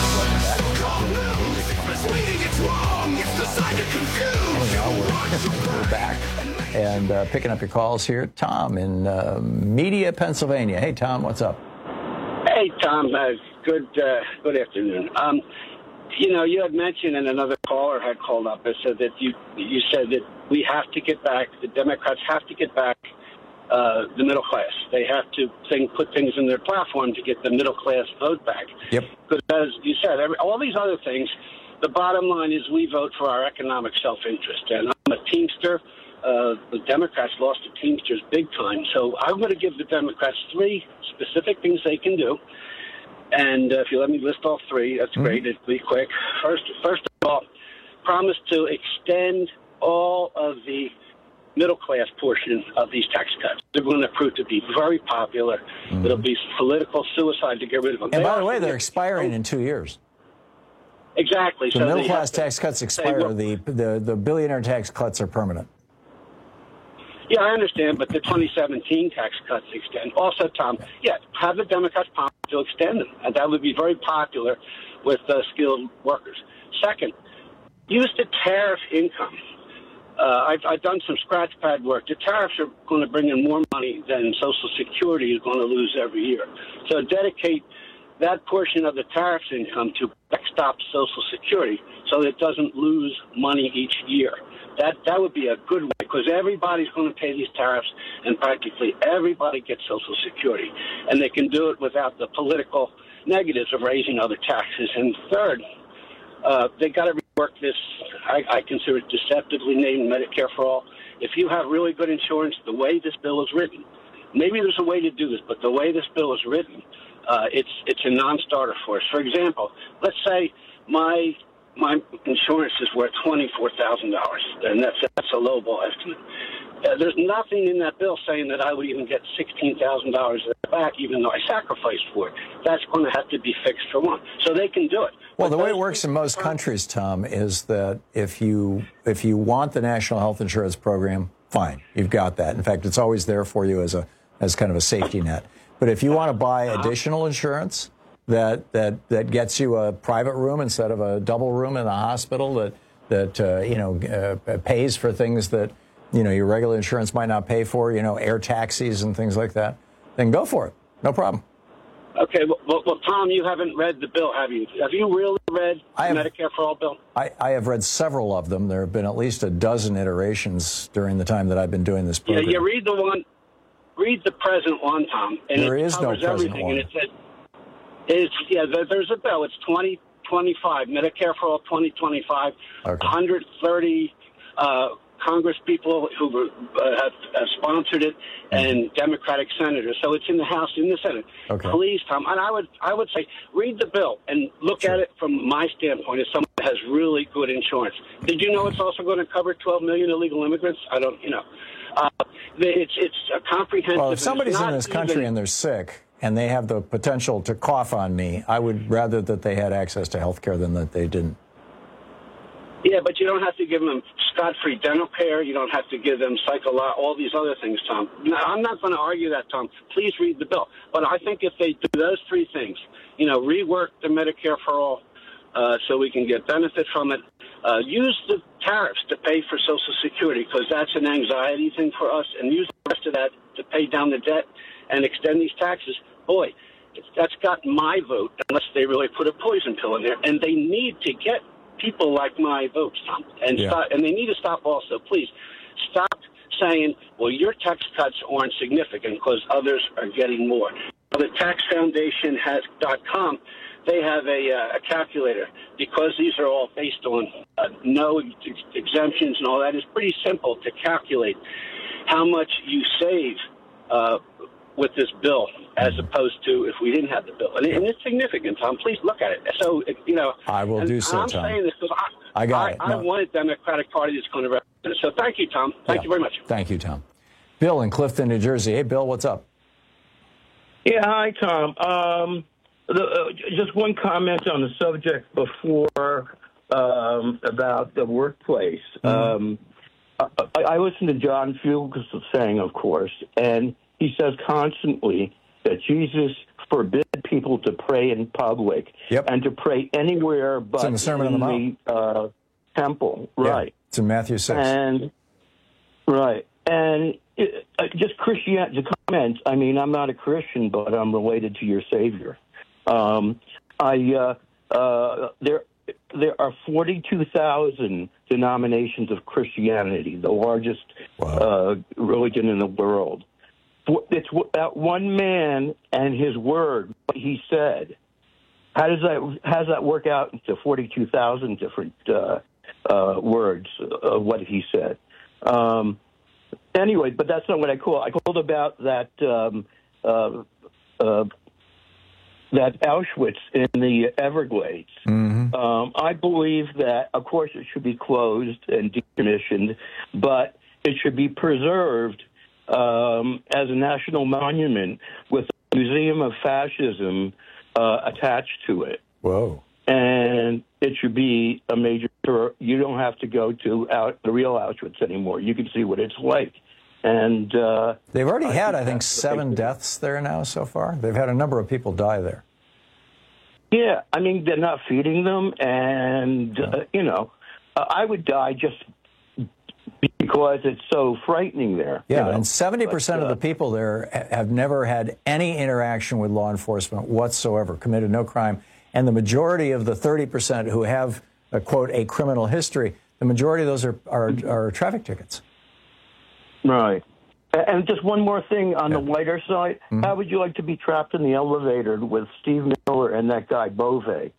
We're back and uh, picking up your calls here. Tom in uh, Media, Pennsylvania. Hey, Tom, what's up? Hey, Tom. Uh, good uh, good afternoon. Um, you know, you had mentioned, and another caller had called up and said that you you said that we have to get back, the Democrats have to get back uh, the middle class. They have to think, put things in their platform to get the middle class vote back. Yep. Because as you said, every, all these other things, the bottom line is we vote for our economic self-interest. And I'm a Teamster. Uh, the Democrats lost the Teamsters big time. So I'm going to give the Democrats three specific things they can do. And uh, if you let me list all three, that's mm-hmm. great. It'll be quick. First, first of all, promise to extend all of the middle-class portion of these tax cuts. They're going to prove to be very popular. Mm-hmm. It'll be political suicide to get rid of them. And they by the way, they're expiring in two years. Exactly. The so middle-class tax cuts expire. Well, the, the, the billionaire tax cuts are permanent. Yeah, I understand, but the twenty seventeen tax cuts extend. Also, Tom, yeah, have the Democrats promise to extend them, and that would be very popular with uh, skilled workers. Second, use the tariff income. Uh, I've, I've done some scratch pad work. The tariffs are going to bring in more money than Social Security is going to lose every year. So dedicate that portion of the tariffs income to backstop Social Security so it doesn't lose money each year. That that would be a good way, because everybody's going to pay these tariffs, and practically everybody gets Social Security. And they can do it without the political negatives of raising other taxes. And third, uh, they got to rework this, I, I consider it deceptively named Medicare for All. If you have really good insurance, the way this bill is written, maybe there's a way to do this, but the way this bill is written, uh, it's it's a non-starter for us. For example, let's say my my insurance is worth twenty-four thousand dollars, and that's that's a lowball estimate. Uh, there's nothing in that bill saying that I would even get sixteen thousand dollars back, even though I sacrificed for it. That's going to have to be fixed for one. So they can do it. Well, the way it works in most countries, Tom, is that if you if you want the National Health Insurance Program, fine, you've got that. In fact, it's always there for you as a as kind of a safety net. But if you want to buy additional insurance that that that gets you a private room instead of a double room in the hospital, that that uh, you know uh, pays for things that you know your regular insurance might not pay for, you know, air taxis and things like that, then go for it. No problem. Okay, well, well, well, Tom, you haven't read the bill, have you? Have you really read the have, Medicare for All bill? I, I have read several of them. There have been at least a dozen iterations during the time that I've been doing this program. Yeah, you read the one, read the present one, Tom, and there it is covers no present everything. one. And it said, it's yeah, there, there's a bill. It's twenty twenty-five Medicare for All twenty twenty-five. Okay. one hundred thirty uh, Congress people who uh, have, have sponsored it, and Democratic senators. So it's in the House, in the Senate. Okay. Please, Tom, and I would I would say read the bill and look sure. at it from my standpoint as someone that has really good insurance. Did you know it's also going to cover twelve million illegal immigrants? I don't, you know. Uh, it's it's a comprehensive. Well, if somebody's in this country even, and they're sick, and they have the potential to cough on me, I would rather that they had access to health care than that they didn't. Yeah, but you don't have to give them scot-free dental care. You don't have to give them psycho all these other things, Tom. Now, I'm not going to argue that, Tom. Please read the bill. But I think if they do those three things, you know, rework the Medicare for all uh, so we can get benefit from it, uh, use the tariffs to pay for Social Security because that's an anxiety thing for us, and use the rest of that to pay down the debt and extend these taxes, boy, that's got my vote unless they really put a poison pill in there. And they need to get people like my votes, Tom. And, Yeah. stop, and they need to stop also, please, stop saying, well, your tax cuts aren't significant because others are getting more. The tax foundation has dot com. They have a, uh, a calculator because these are all based on uh, no ex- exemptions and all that. It's pretty simple to calculate how much you save uh, with this bill as opposed to if we didn't have the bill. And, it, and it's significant, Tom. Please look at it. So, you know. I will and do so, I'm Tom. saying this because I, I got I, it. I No. want a Democratic Party that's going to represent it. So thank you, Tom. Thank Yeah. you very much. Thank you, Tom. Bill in Clifton, New Jersey. Hey, Bill, what's up? Yeah, hi, Tom. Um, the, uh, just one comment on the subject before um, about the workplace. Um, I, I listen to John Fuchs' saying, of course, and he says constantly that Jesus forbid people to pray in public and to pray anywhere but It's in the Sermon on the Mount. the uh, temple. Yeah, Right. it's in Matthew six. And right, and it, uh, just Christianity. To comment, I mean, I'm not a Christian, but I'm related to your Savior. Um, I uh, uh, there there are forty-two thousand denominations of Christianity, the largest uh, religion in the world. It's that one man and his word, what he said. How does that how does that work out into forty-two thousand different uh, uh, words of what he said? Um, anyway, but that's not what I call. I called about that um, uh, uh, that Auschwitz in the Everglades. Mm-hmm. Um, I believe that, of course, it should be closed and decommissioned, but it should be preserved um, as a national monument with a museum of fascism uh, attached to it. Whoa. And it should be a major tour. You don't have to go to out, the real Auschwitz anymore. You can see what it's like. And uh, They've already I had, think I think, that's what they seven do. deaths there now so far. They've had a number of people die there. Yeah, I mean, they're not feeding them, and, uh, you know, uh, I would die just because it's so frightening there. Yeah, you know? and seventy percent But, of uh, the people there ha- have never had any interaction with law enforcement whatsoever, committed no crime. And the majority of the thirty percent who have, a, quote, a criminal history, the majority of those are, are, are traffic tickets. Right. A- And just one more thing on the lighter side. Mm-hmm. How would you like to be trapped in the elevator with Steve Miller and that guy, Bove?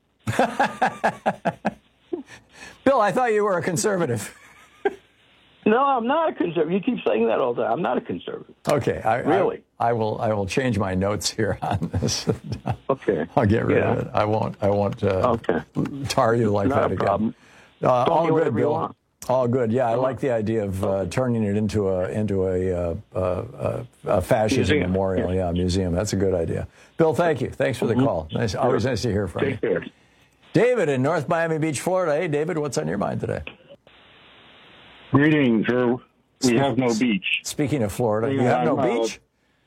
Bill, I thought you were a conservative. No, I'm not a conservative. You keep saying that all the time. I'm not a conservative. Okay, I, Really? I, I will. I will change my notes here on this. Okay. I'll get rid Yeah. of it. I won't. I won't uh, tar you like Not that a again. problem. Uh, Call all me good, whatever you Bill. want. All good. Yeah, I like the idea of uh, turning it into a into a, uh, uh, a fascism Museum. memorial. Yeah. museum. That's a good idea. Bill, thank you. Thanks for the Mhm. call. Nice. Always nice to hear from Take you. care. David in North Miami Beach, Florida. Hey, David, what's on your mind today? Greetings. Uh, we have no beach. Speaking of Florida, you Yeah, have no I'm, uh, beach?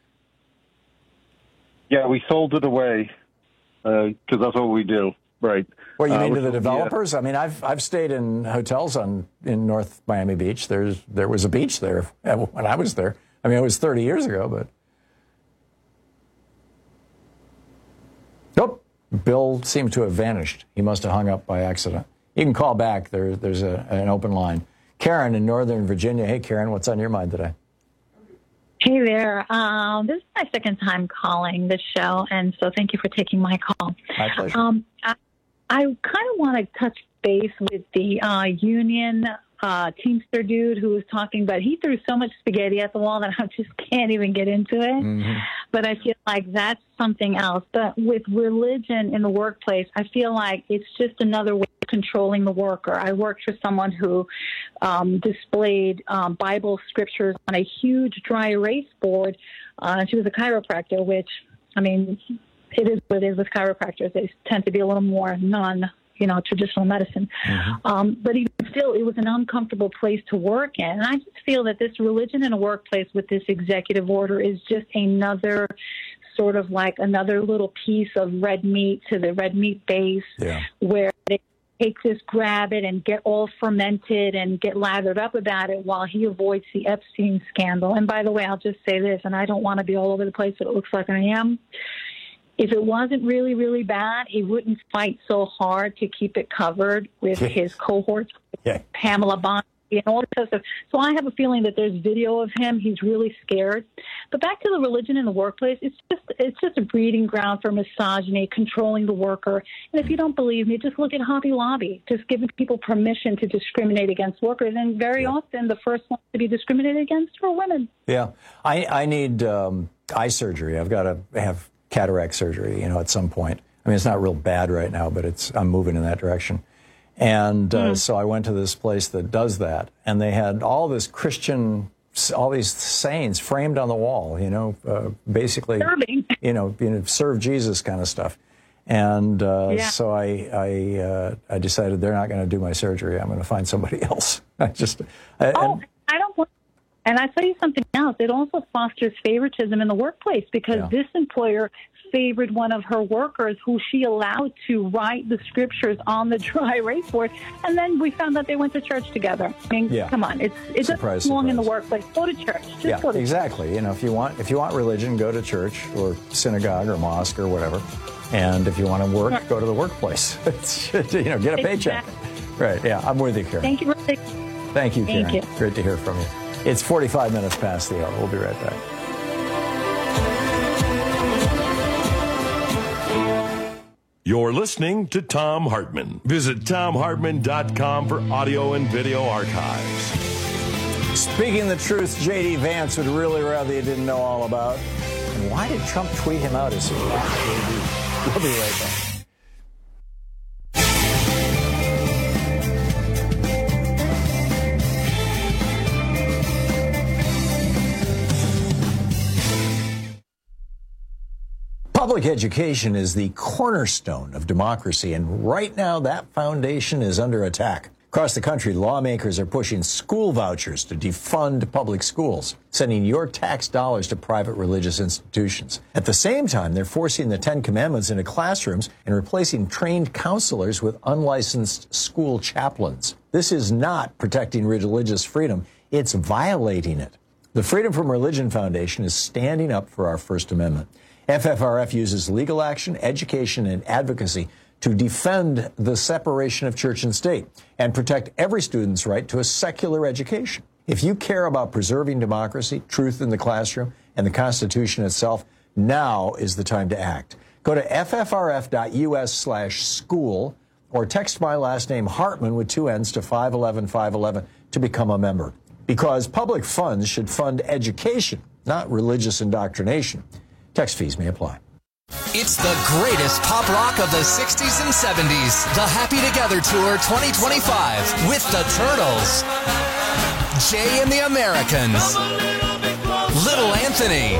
Yeah, we sold it away because that's what we do. Right. What you Uh, mean to which the will be a- developers? I mean, I've I've stayed in hotels on in North Miami Beach. There's there was a beach there when I was there. I mean, it was thirty years ago, but nope. Bill seemed to have vanished. He must have hung up by accident. You can call back. There, there's a, an open line. Karen in Northern Virginia. Hey, Karen, what's on your mind today? Hey there. Um, this is my second time calling this show, and so thank you for taking my call. My pleasure. Um, I, I kind of want to touch base with the uh, union uh, Teamster dude who was talking, but he threw so much spaghetti at the wall that I just can't even get into it. Mm-hmm. But I feel like that's something else. But with religion in the workplace, I feel like it's just another way of controlling the worker. I worked for someone who um, displayed um, Bible scriptures on a huge dry erase board. Uh, she was a chiropractor, which I mean, it is what it is with chiropractors. They tend to be a little more non, you know, traditional medicine. Mm-hmm. Um, but even still, it was an uncomfortable place to work in. And I just feel that this religion in a workplace with this executive order is just another sort of like another little piece of red meat to the red meat base, yeah. where they take this, grab it, and get all fermented and get lathered up about it while he avoids the Epstein scandal. And by the way, I'll just say this, and I don't want to be all over the place, but it looks like I am. If it wasn't really, really bad, he wouldn't fight so hard to keep it covered with his cohorts, yeah. Pamela Bondi and all this other stuff. So I have a feeling that there's video of him. He's really scared. But back to the religion in the workplace, it's just it's just a breeding ground for misogyny, controlling the worker. And if you don't believe me, just look at Hobby Lobby, just giving people permission to discriminate against workers. And very yeah. often the first ones to be discriminated against are women. Yeah. I, I need um, eye surgery. I've got to have cataract surgery, you know, at some point. I mean, it's not real bad right now, but it's I'm moving in that direction. And uh, mm. so I went to this place that does that, and they had all this Christian, all these sayings framed on the wall, you know, uh, basically, Serving. you know, you know, serve Jesus kind of stuff. And uh, yeah. so I I, uh, I decided they're not going to do my surgery. I'm going to find somebody else. I just I, oh, and, I don't want. And I tell you something else. It also fosters favoritism in the workplace because yeah. this employer favored one of her workers who she allowed to write the scriptures on the dry erase board. And then we found that they went to church together. I mean, yeah. come on. It's it doesn't belong surprise. in the workplace. Go to church. Just yeah, go to exactly. Church. You know, if you want if you want religion, go to church or synagogue or mosque or whatever. And if you want to work, sure. go to the workplace. you know, get a paycheck. Exactly. Right. Yeah, I'm with you, Karen. Thank you. Thank you, Karen. Thank you. Great to hear from you. It's forty-five minutes past the hour. We'll be right back. You're listening to Thom Hartmann. Visit Thom Hartmann dot com for audio and video archives. Speaking the truth, J D Vance would really rather you didn't know all about. And why did Trump tweet him out as his last J D? We'll be right back. Public education is the cornerstone of democracy, and right now that foundation is under attack. Across the country, lawmakers are pushing school vouchers to defund public schools, sending your tax dollars to private religious institutions. At the same time, they're forcing the Ten Commandments into classrooms and replacing trained counselors with unlicensed school chaplains. This is not protecting religious freedom, it's violating it. The Freedom from Religion Foundation is standing up for our First Amendment. F F R F uses legal action, education, and advocacy to defend the separation of church and state and protect every student's right to a secular education. If you care about preserving democracy, truth in the classroom, and the Constitution itself, now is the time to act. Go to ffrf.us slash school or text my last name Hartmann with two N's to five eleven five eleven to become a member. Because public funds should fund education, not religious indoctrination. Text fees may apply. It's the greatest pop rock of the sixties and seventies. The Happy Together Tour twenty twenty-five with the Turtles, Jay and the Americans, Little Anthony,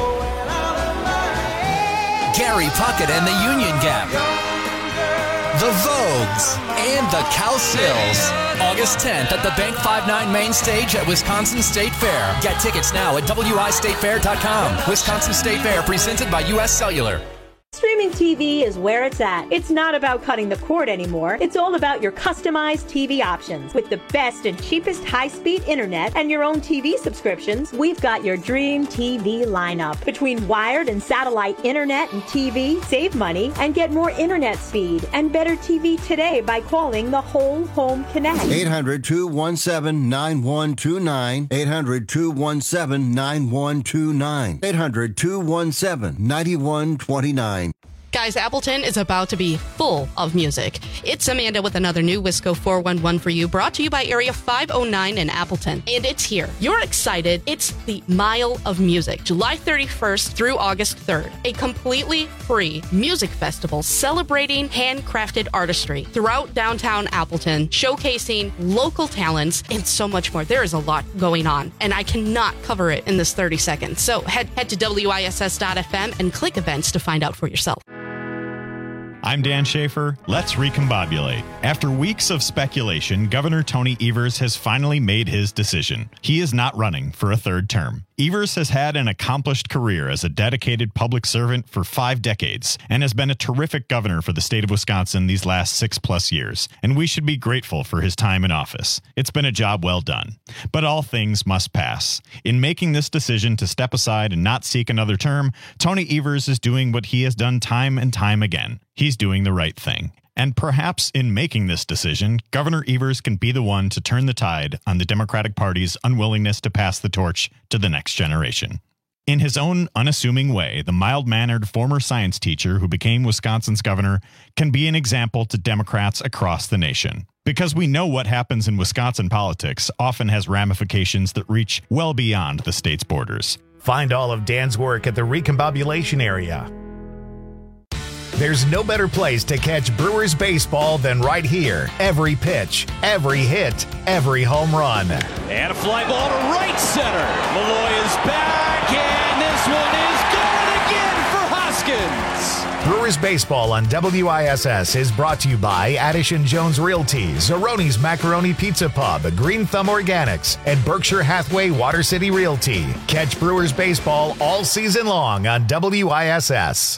Gary Puckett and the Union Gap, the Vogues, and the Cowsills. August tenth at the Bank fifty-nine main stage at Wisconsin State Fair. Get tickets now at w i state fair dot com. Wisconsin State Fair presented by U S Cellular. Streaming T V is where it's at. It's not about cutting the cord anymore. It's all about your customized T V options. With the best and cheapest high-speed internet and your own T V subscriptions, we've got your dream T V lineup. Between wired and satellite internet and T V, save money and get more internet speed and better T V today by calling the Whole Home Connect. eight hundred, two one seven, nine one two nine. eight hundred, two one seven, nine one two nine. eight hundred, two one seven, nine one two nine. Guys, Appleton is about to be full of music. It's Amanda with another new Wisco four one one for you, brought to you by Area five oh nine in Appleton. And it's here. You're excited. It's the Mile of Music, July thirty-first through August third. A completely free music festival celebrating handcrafted artistry throughout downtown Appleton, showcasing local talents and so much more. There is a lot going on, and I cannot cover it in this thirty seconds. So head, head to W I S S dot F M and click events to find out for yourself. I'm Dan Schaefer. Let's recombobulate. After weeks of speculation, Governor Tony Evers has finally made his decision. He is not running for a third term. Evers has had an accomplished career as a dedicated public servant for five decades and has been a terrific governor for the state of Wisconsin these last six plus years, and we should be grateful for his time in office. It's been a job well done. But all things must pass. In making this decision to step aside and not seek another term, Tony Evers is doing what he has done time and time again. He's doing the right thing. And perhaps in making this decision, Governor Evers can be the one to turn the tide on the Democratic Party's unwillingness to pass the torch to the next generation. In his own unassuming way, the mild-mannered former science teacher who became Wisconsin's governor can be an example to Democrats across the nation. Because we know what happens in Wisconsin politics often has ramifications that reach well beyond the state's borders. Find all of Dan's work at the Recombobulation area. There's no better place to catch Brewers baseball than right here. Every pitch, every hit, every home run. And a fly ball to right center. Malloy is back, and this one is going again for Hoskins. Brewers baseball on W I S S is brought to you by Addison Jones Realty, Zeroni's Macaroni Pizza Pub, Green Thumb Organics, and Berkshire Hathaway Water City Realty. Catch Brewers baseball all season long on W I S S.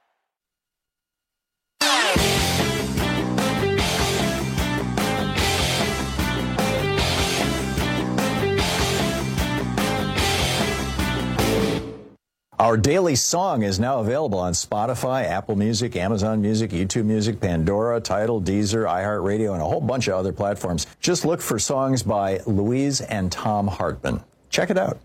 Our daily song is now available on Spotify, Apple Music, Amazon Music, YouTube Music, Pandora, Tidal, Deezer, iHeartRadio, and a whole bunch of other platforms. Just look for songs by Louise and Tom Hartman. Check it out.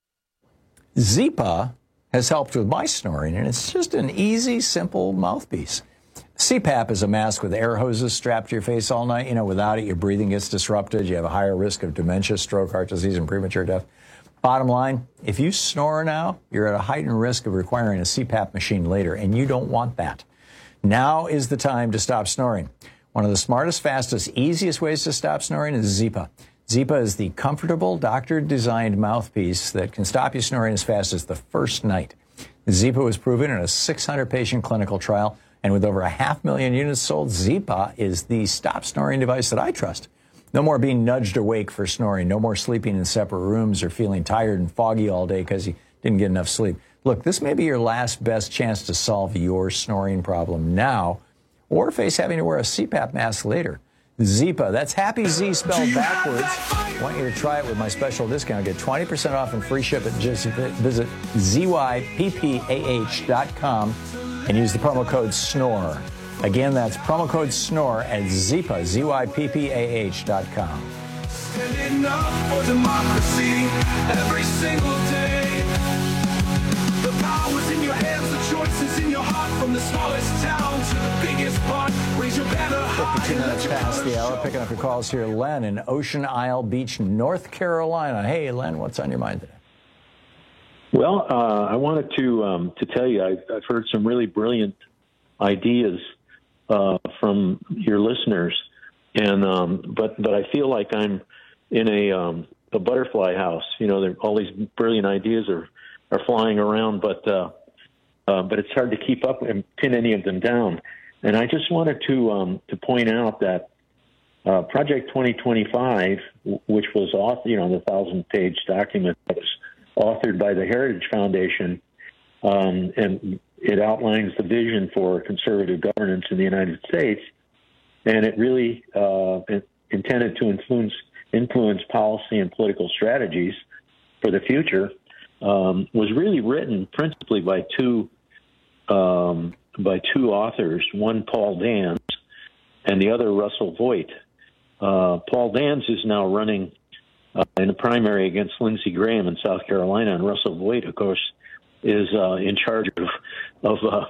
Zypa has helped with my snoring, and it's just an easy, simple mouthpiece. C PAP is a mask with air hoses strapped to your face all night. You know, without it, your breathing gets disrupted. You have a higher risk of dementia, stroke, heart disease, and premature death. Bottom line, if you snore now, you're at a heightened risk of requiring a C PAP machine later, and you don't want that. Now is the time to stop snoring. One of the smartest, fastest, easiest ways to stop snoring is Zypa. Zypa is the comfortable, doctor-designed mouthpiece that can stop you snoring as fast as the first night. Zypa was proven in a six hundred patient clinical trial, and with over a half million units sold, Zypa is the stop snoring device that I trust. No more being nudged awake for snoring. No more sleeping in separate rooms or feeling tired and foggy all day because you didn't get enough sleep. Look, this may be your last best chance to solve your snoring problem now or face having to wear a C PAP mask later. Zypa, that's Happy Z spelled backwards. I want you to try it with my special discount. Get twenty percent off and free shipping. Just visit Z Y P P A H dot com and use the promo code SNORE. Again, that's promo code SNORE at Zypa, Z Y P P A H dot com. Standing up for democracy every single day. The power's in your hands, the choices in your heart, from the smallest town to the biggest part. Raise your banner high. fifty-two minutes past the hour, picking up your calls here. Len in Ocean Isle Beach, North Carolina. Hey, Len, what's on your mind today? Well, uh, I wanted to um, to tell you, I've, I've heard some really brilliant ideas uh, from your listeners, and um, but but I feel like I'm in a um, a butterfly house. You know, there, all these brilliant ideas are, are flying around, but uh, uh, but it's hard to keep up and pin any of them down. And I just wanted to um, to point out that uh, Project twenty twenty-five, which was author, you know, the thousand page document that was authored by the Heritage Foundation, um, and it outlines the vision for conservative governance in the United States, and it really uh, intended to influence influence policy and political strategies for the future. Um, was really written principally by two um, by two authors, one Paul Dans and the other Russell Voigt. Uh, Paul Dans is now running uh, in a primary against Lindsey Graham in South Carolina, and Russell Voigt, of course, is uh, in charge of of, uh,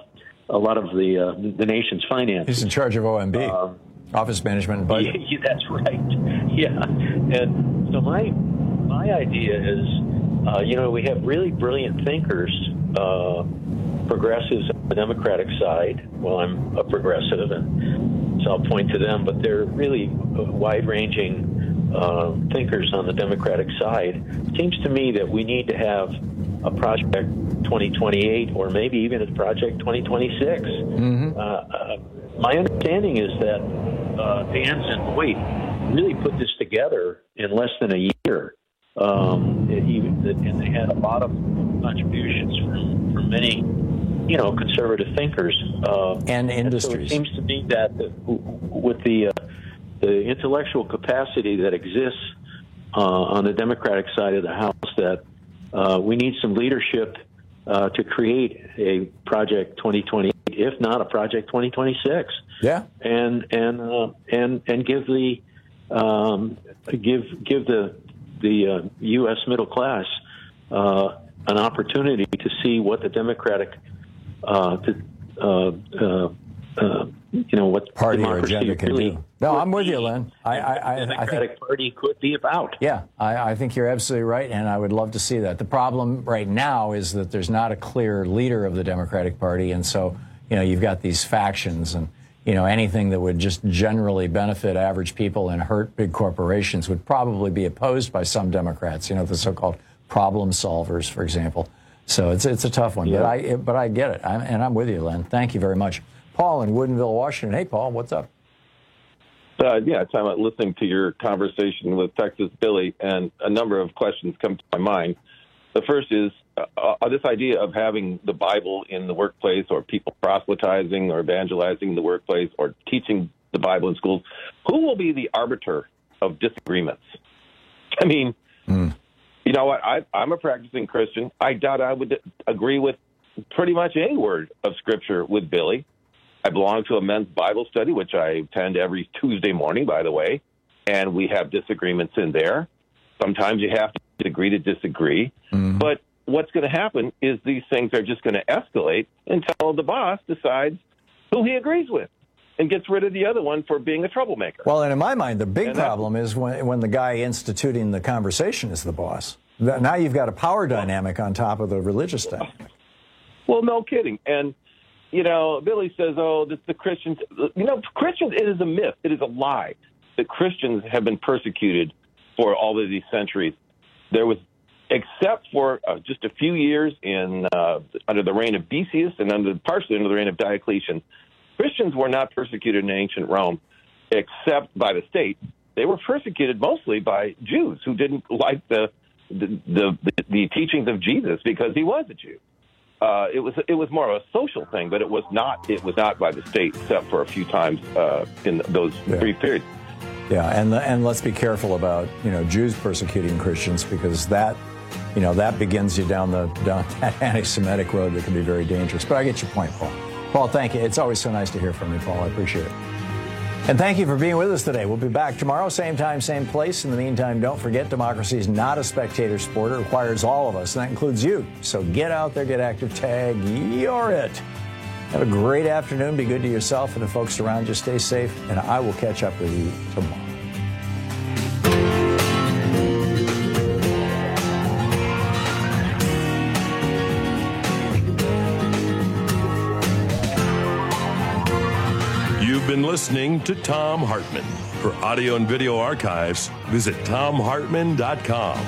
a lot of the uh, the nation's finances. He's in charge of O M B, uh, Office Management and Budget. Yeah, that's right. Yeah, and so my my idea is, uh, you know, we have really brilliant thinkers, uh, progressives on the Democratic side. Well, I'm a progressive, and so I'll point to them. But they're really wide-ranging uh, thinkers on the Democratic side. It seems to me that we need to have a project twenty twenty-eight, or maybe even a project twenty twenty-six. Mm-hmm. Uh, uh, my understanding is that uh, Vance and Boyd really put this together in less than a year. Um, it, even, and they had a lot of contributions from, from many, you know, conservative thinkers. Uh, and industries. And so it seems to me that the, with the, uh, the intellectual capacity that exists uh, on the Democratic side of the House, that uh, we need some leadership uh, to create a Project twenty twenty-eight, if not a Project twenty twenty-six. Yeah. And and uh, and and give the um, give give the the uh, U S middle class uh, an opportunity to see what the Democratic, uh, to, uh, uh, uh, you know, what party or democracy agenda can really do. No, I'm with you, Len. I, I, I, the Democratic I think, Party could be about. Yeah, I, I think you're absolutely right, and I would love to see that. The problem right now is that there's not a clear leader of the Democratic Party, and so, you know, you've got these factions, and, you know, anything that would just generally benefit average people and hurt big corporations would probably be opposed by some Democrats, you know, the so-called problem solvers, for example. So it's it's a tough one, yeah. but I it, but I get it, I'm, and I'm with you, Len. Thank you very much. Paul in Woodinville, Washington. Hey, Paul, what's up? Uh, yeah, it's I'm listening to your conversation with Texas Billy, and a number of questions come to my mind. The first is uh, uh, this idea of having the Bible in the workplace, or people proselytizing or evangelizing the workplace, or teaching the Bible in schools. Who will be the arbiter of disagreements? I mean, mm. you know what? I, I'm a practicing Christian. I doubt I would agree with pretty much any word of Scripture with Billy. I belong to a men's Bible study, which I attend every Tuesday morning, by the way, and we have disagreements in there. Sometimes you have to agree to disagree. Mm-hmm. But what's going to happen is these things are just going to escalate until the boss decides who he agrees with and gets rid of the other one for being a troublemaker. Well, and in my mind, the big and problem is when, when the guy instituting the conversation is the boss. Now you've got a power dynamic on top of the religious stuff. Well, no kidding. And you know, Billy says, oh, this, the Christians, you know, Christians, it is a myth. It is a lie that Christians have been persecuted for all of these centuries. There was, except for uh, just a few years in uh, under the reign of Decius and under partially under the reign of Diocletian, Christians were not persecuted in ancient Rome, except by the state. They were persecuted mostly by Jews who didn't like the the, the, the, the teachings of Jesus because he was a Jew. Uh, it was it was more of a social thing, but it was not it was not by the state, except for a few times uh, in those yeah. brief periods. Yeah, and and let's be careful about you know Jews persecuting Christians, because that you know that begins you down the down that anti-Semitic road that can be very dangerous. But I get your point, Paul. Paul, thank you. It's always so nice to hear from you, Paul. I appreciate it. And thank you for being with us today. We'll be back tomorrow, same time, same place. In the meantime, don't forget, democracy is not a spectator sport. It requires all of us, and that includes you. So get out there, get active, tag, you're it. Have a great afternoon. Be good to yourself and the folks around you. Stay safe, and I will catch up with you tomorrow. You've been listening to Thom Hartmann. For audio and video archives, visit thom hartmann dot com.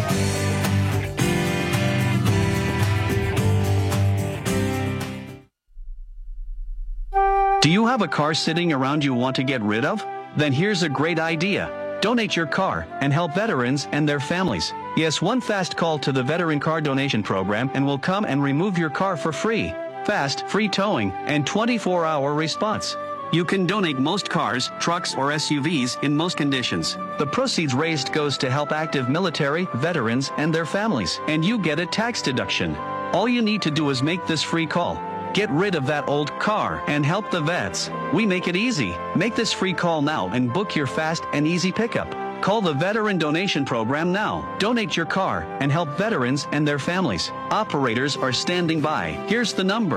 Do you have a car sitting around you want to get rid of? Then here's a great idea. Donate your car and help veterans and their families. Yes, one fast call to the Veteran Car Donation Program and we'll come and remove your car for free. Fast, free towing, and twenty-four hour response. You can donate most cars, trucks, or S U Vs in most conditions. The proceeds raised goes to help active military, veterans, and their families, and you get a tax deduction. All you need to do is make this free call. Get rid of that old car and help the vets. We make it easy. Make this free call now and book your fast and easy pickup. Call the Veteran Donation Program now. Donate your car and help veterans and their families. Operators are standing by. Here's the number.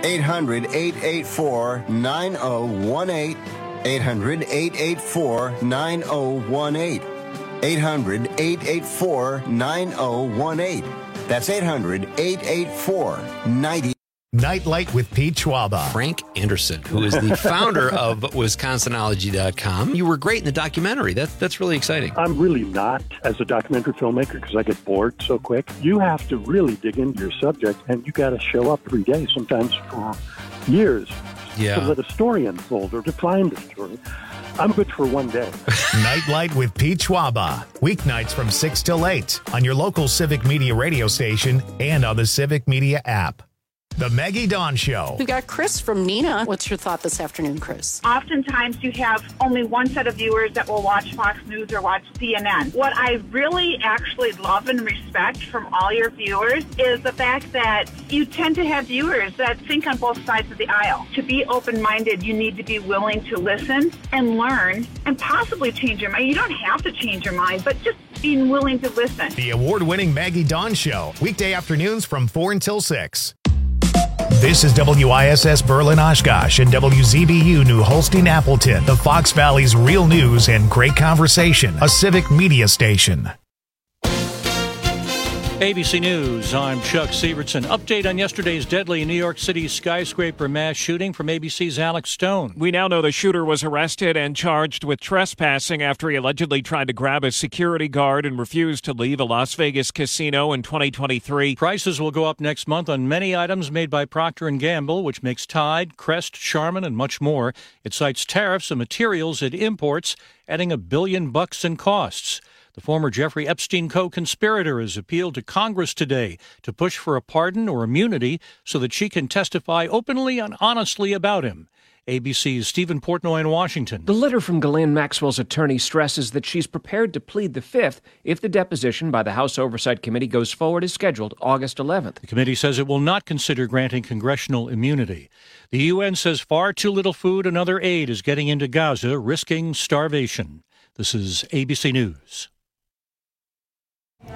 eight hundred, eight eight four, nine oh one eight. eight hundred, eight eight four, nine oh one eight. eight hundred, eight eight four, nine oh one eight. That's eight hundred, eight eight four, nine oh. Nightlight with Pete Schwaba. Frank Anderson, who is the founder of Wisconsinology dot com. You were great in the documentary. That, that's really exciting. I'm really not as a documentary filmmaker because I get bored so quick. You have to really dig into your subject, and you got to show up every day, sometimes for years, yeah. to let a story unfold or to find a story. I'm good for one day. Nightlight with Pete Schwaba. Weeknights from six till eight on your local Civic Media radio station and on the Civic Media app. The Maggie Dawn Show. We've got Chris from Neenah. What's your thought this afternoon, Chris? Oftentimes you have only one set of viewers that will watch Fox News or watch C N N. What I really actually love and respect from all your viewers is the fact that you tend to have viewers that think on both sides of the aisle. To be open-minded, you need to be willing to listen and learn and possibly change your mind. You don't have to change your mind, but just being willing to listen. The award-winning Maggie Dawn Show. Weekday afternoons from four until six. This is W I S S Berlin Oshkosh and W Z B U New Holstein Appleton, the Fox Valley's real news and great conversation, a civic media station. A B C News, I'm Chuck Sievertson. Update on yesterday's deadly New York City skyscraper mass shooting from A B C's Alex Stone. We now know the shooter was arrested and charged with trespassing after he allegedly tried to grab a security guard and refused to leave a Las Vegas casino in twenty twenty-three. Prices will go up next month on many items made by Procter and Gamble, which makes Tide, Crest, Charmin, and much more. It cites tariffs and materials it imports, adding a billion bucks in costs. The former Jeffrey Epstein co-conspirator has appealed to Congress today to push for a pardon or immunity so that she can testify openly and honestly about him. A B C's Stephen Portnoy in Washington. The letter from Ghislaine Maxwell's attorney stresses that she's prepared to plead the fifth if the deposition by the House Oversight Committee goes forward as scheduled August eleventh. The committee says it will not consider granting congressional immunity. The U N says far too little food and other aid is getting into Gaza, risking starvation. This is A B C News.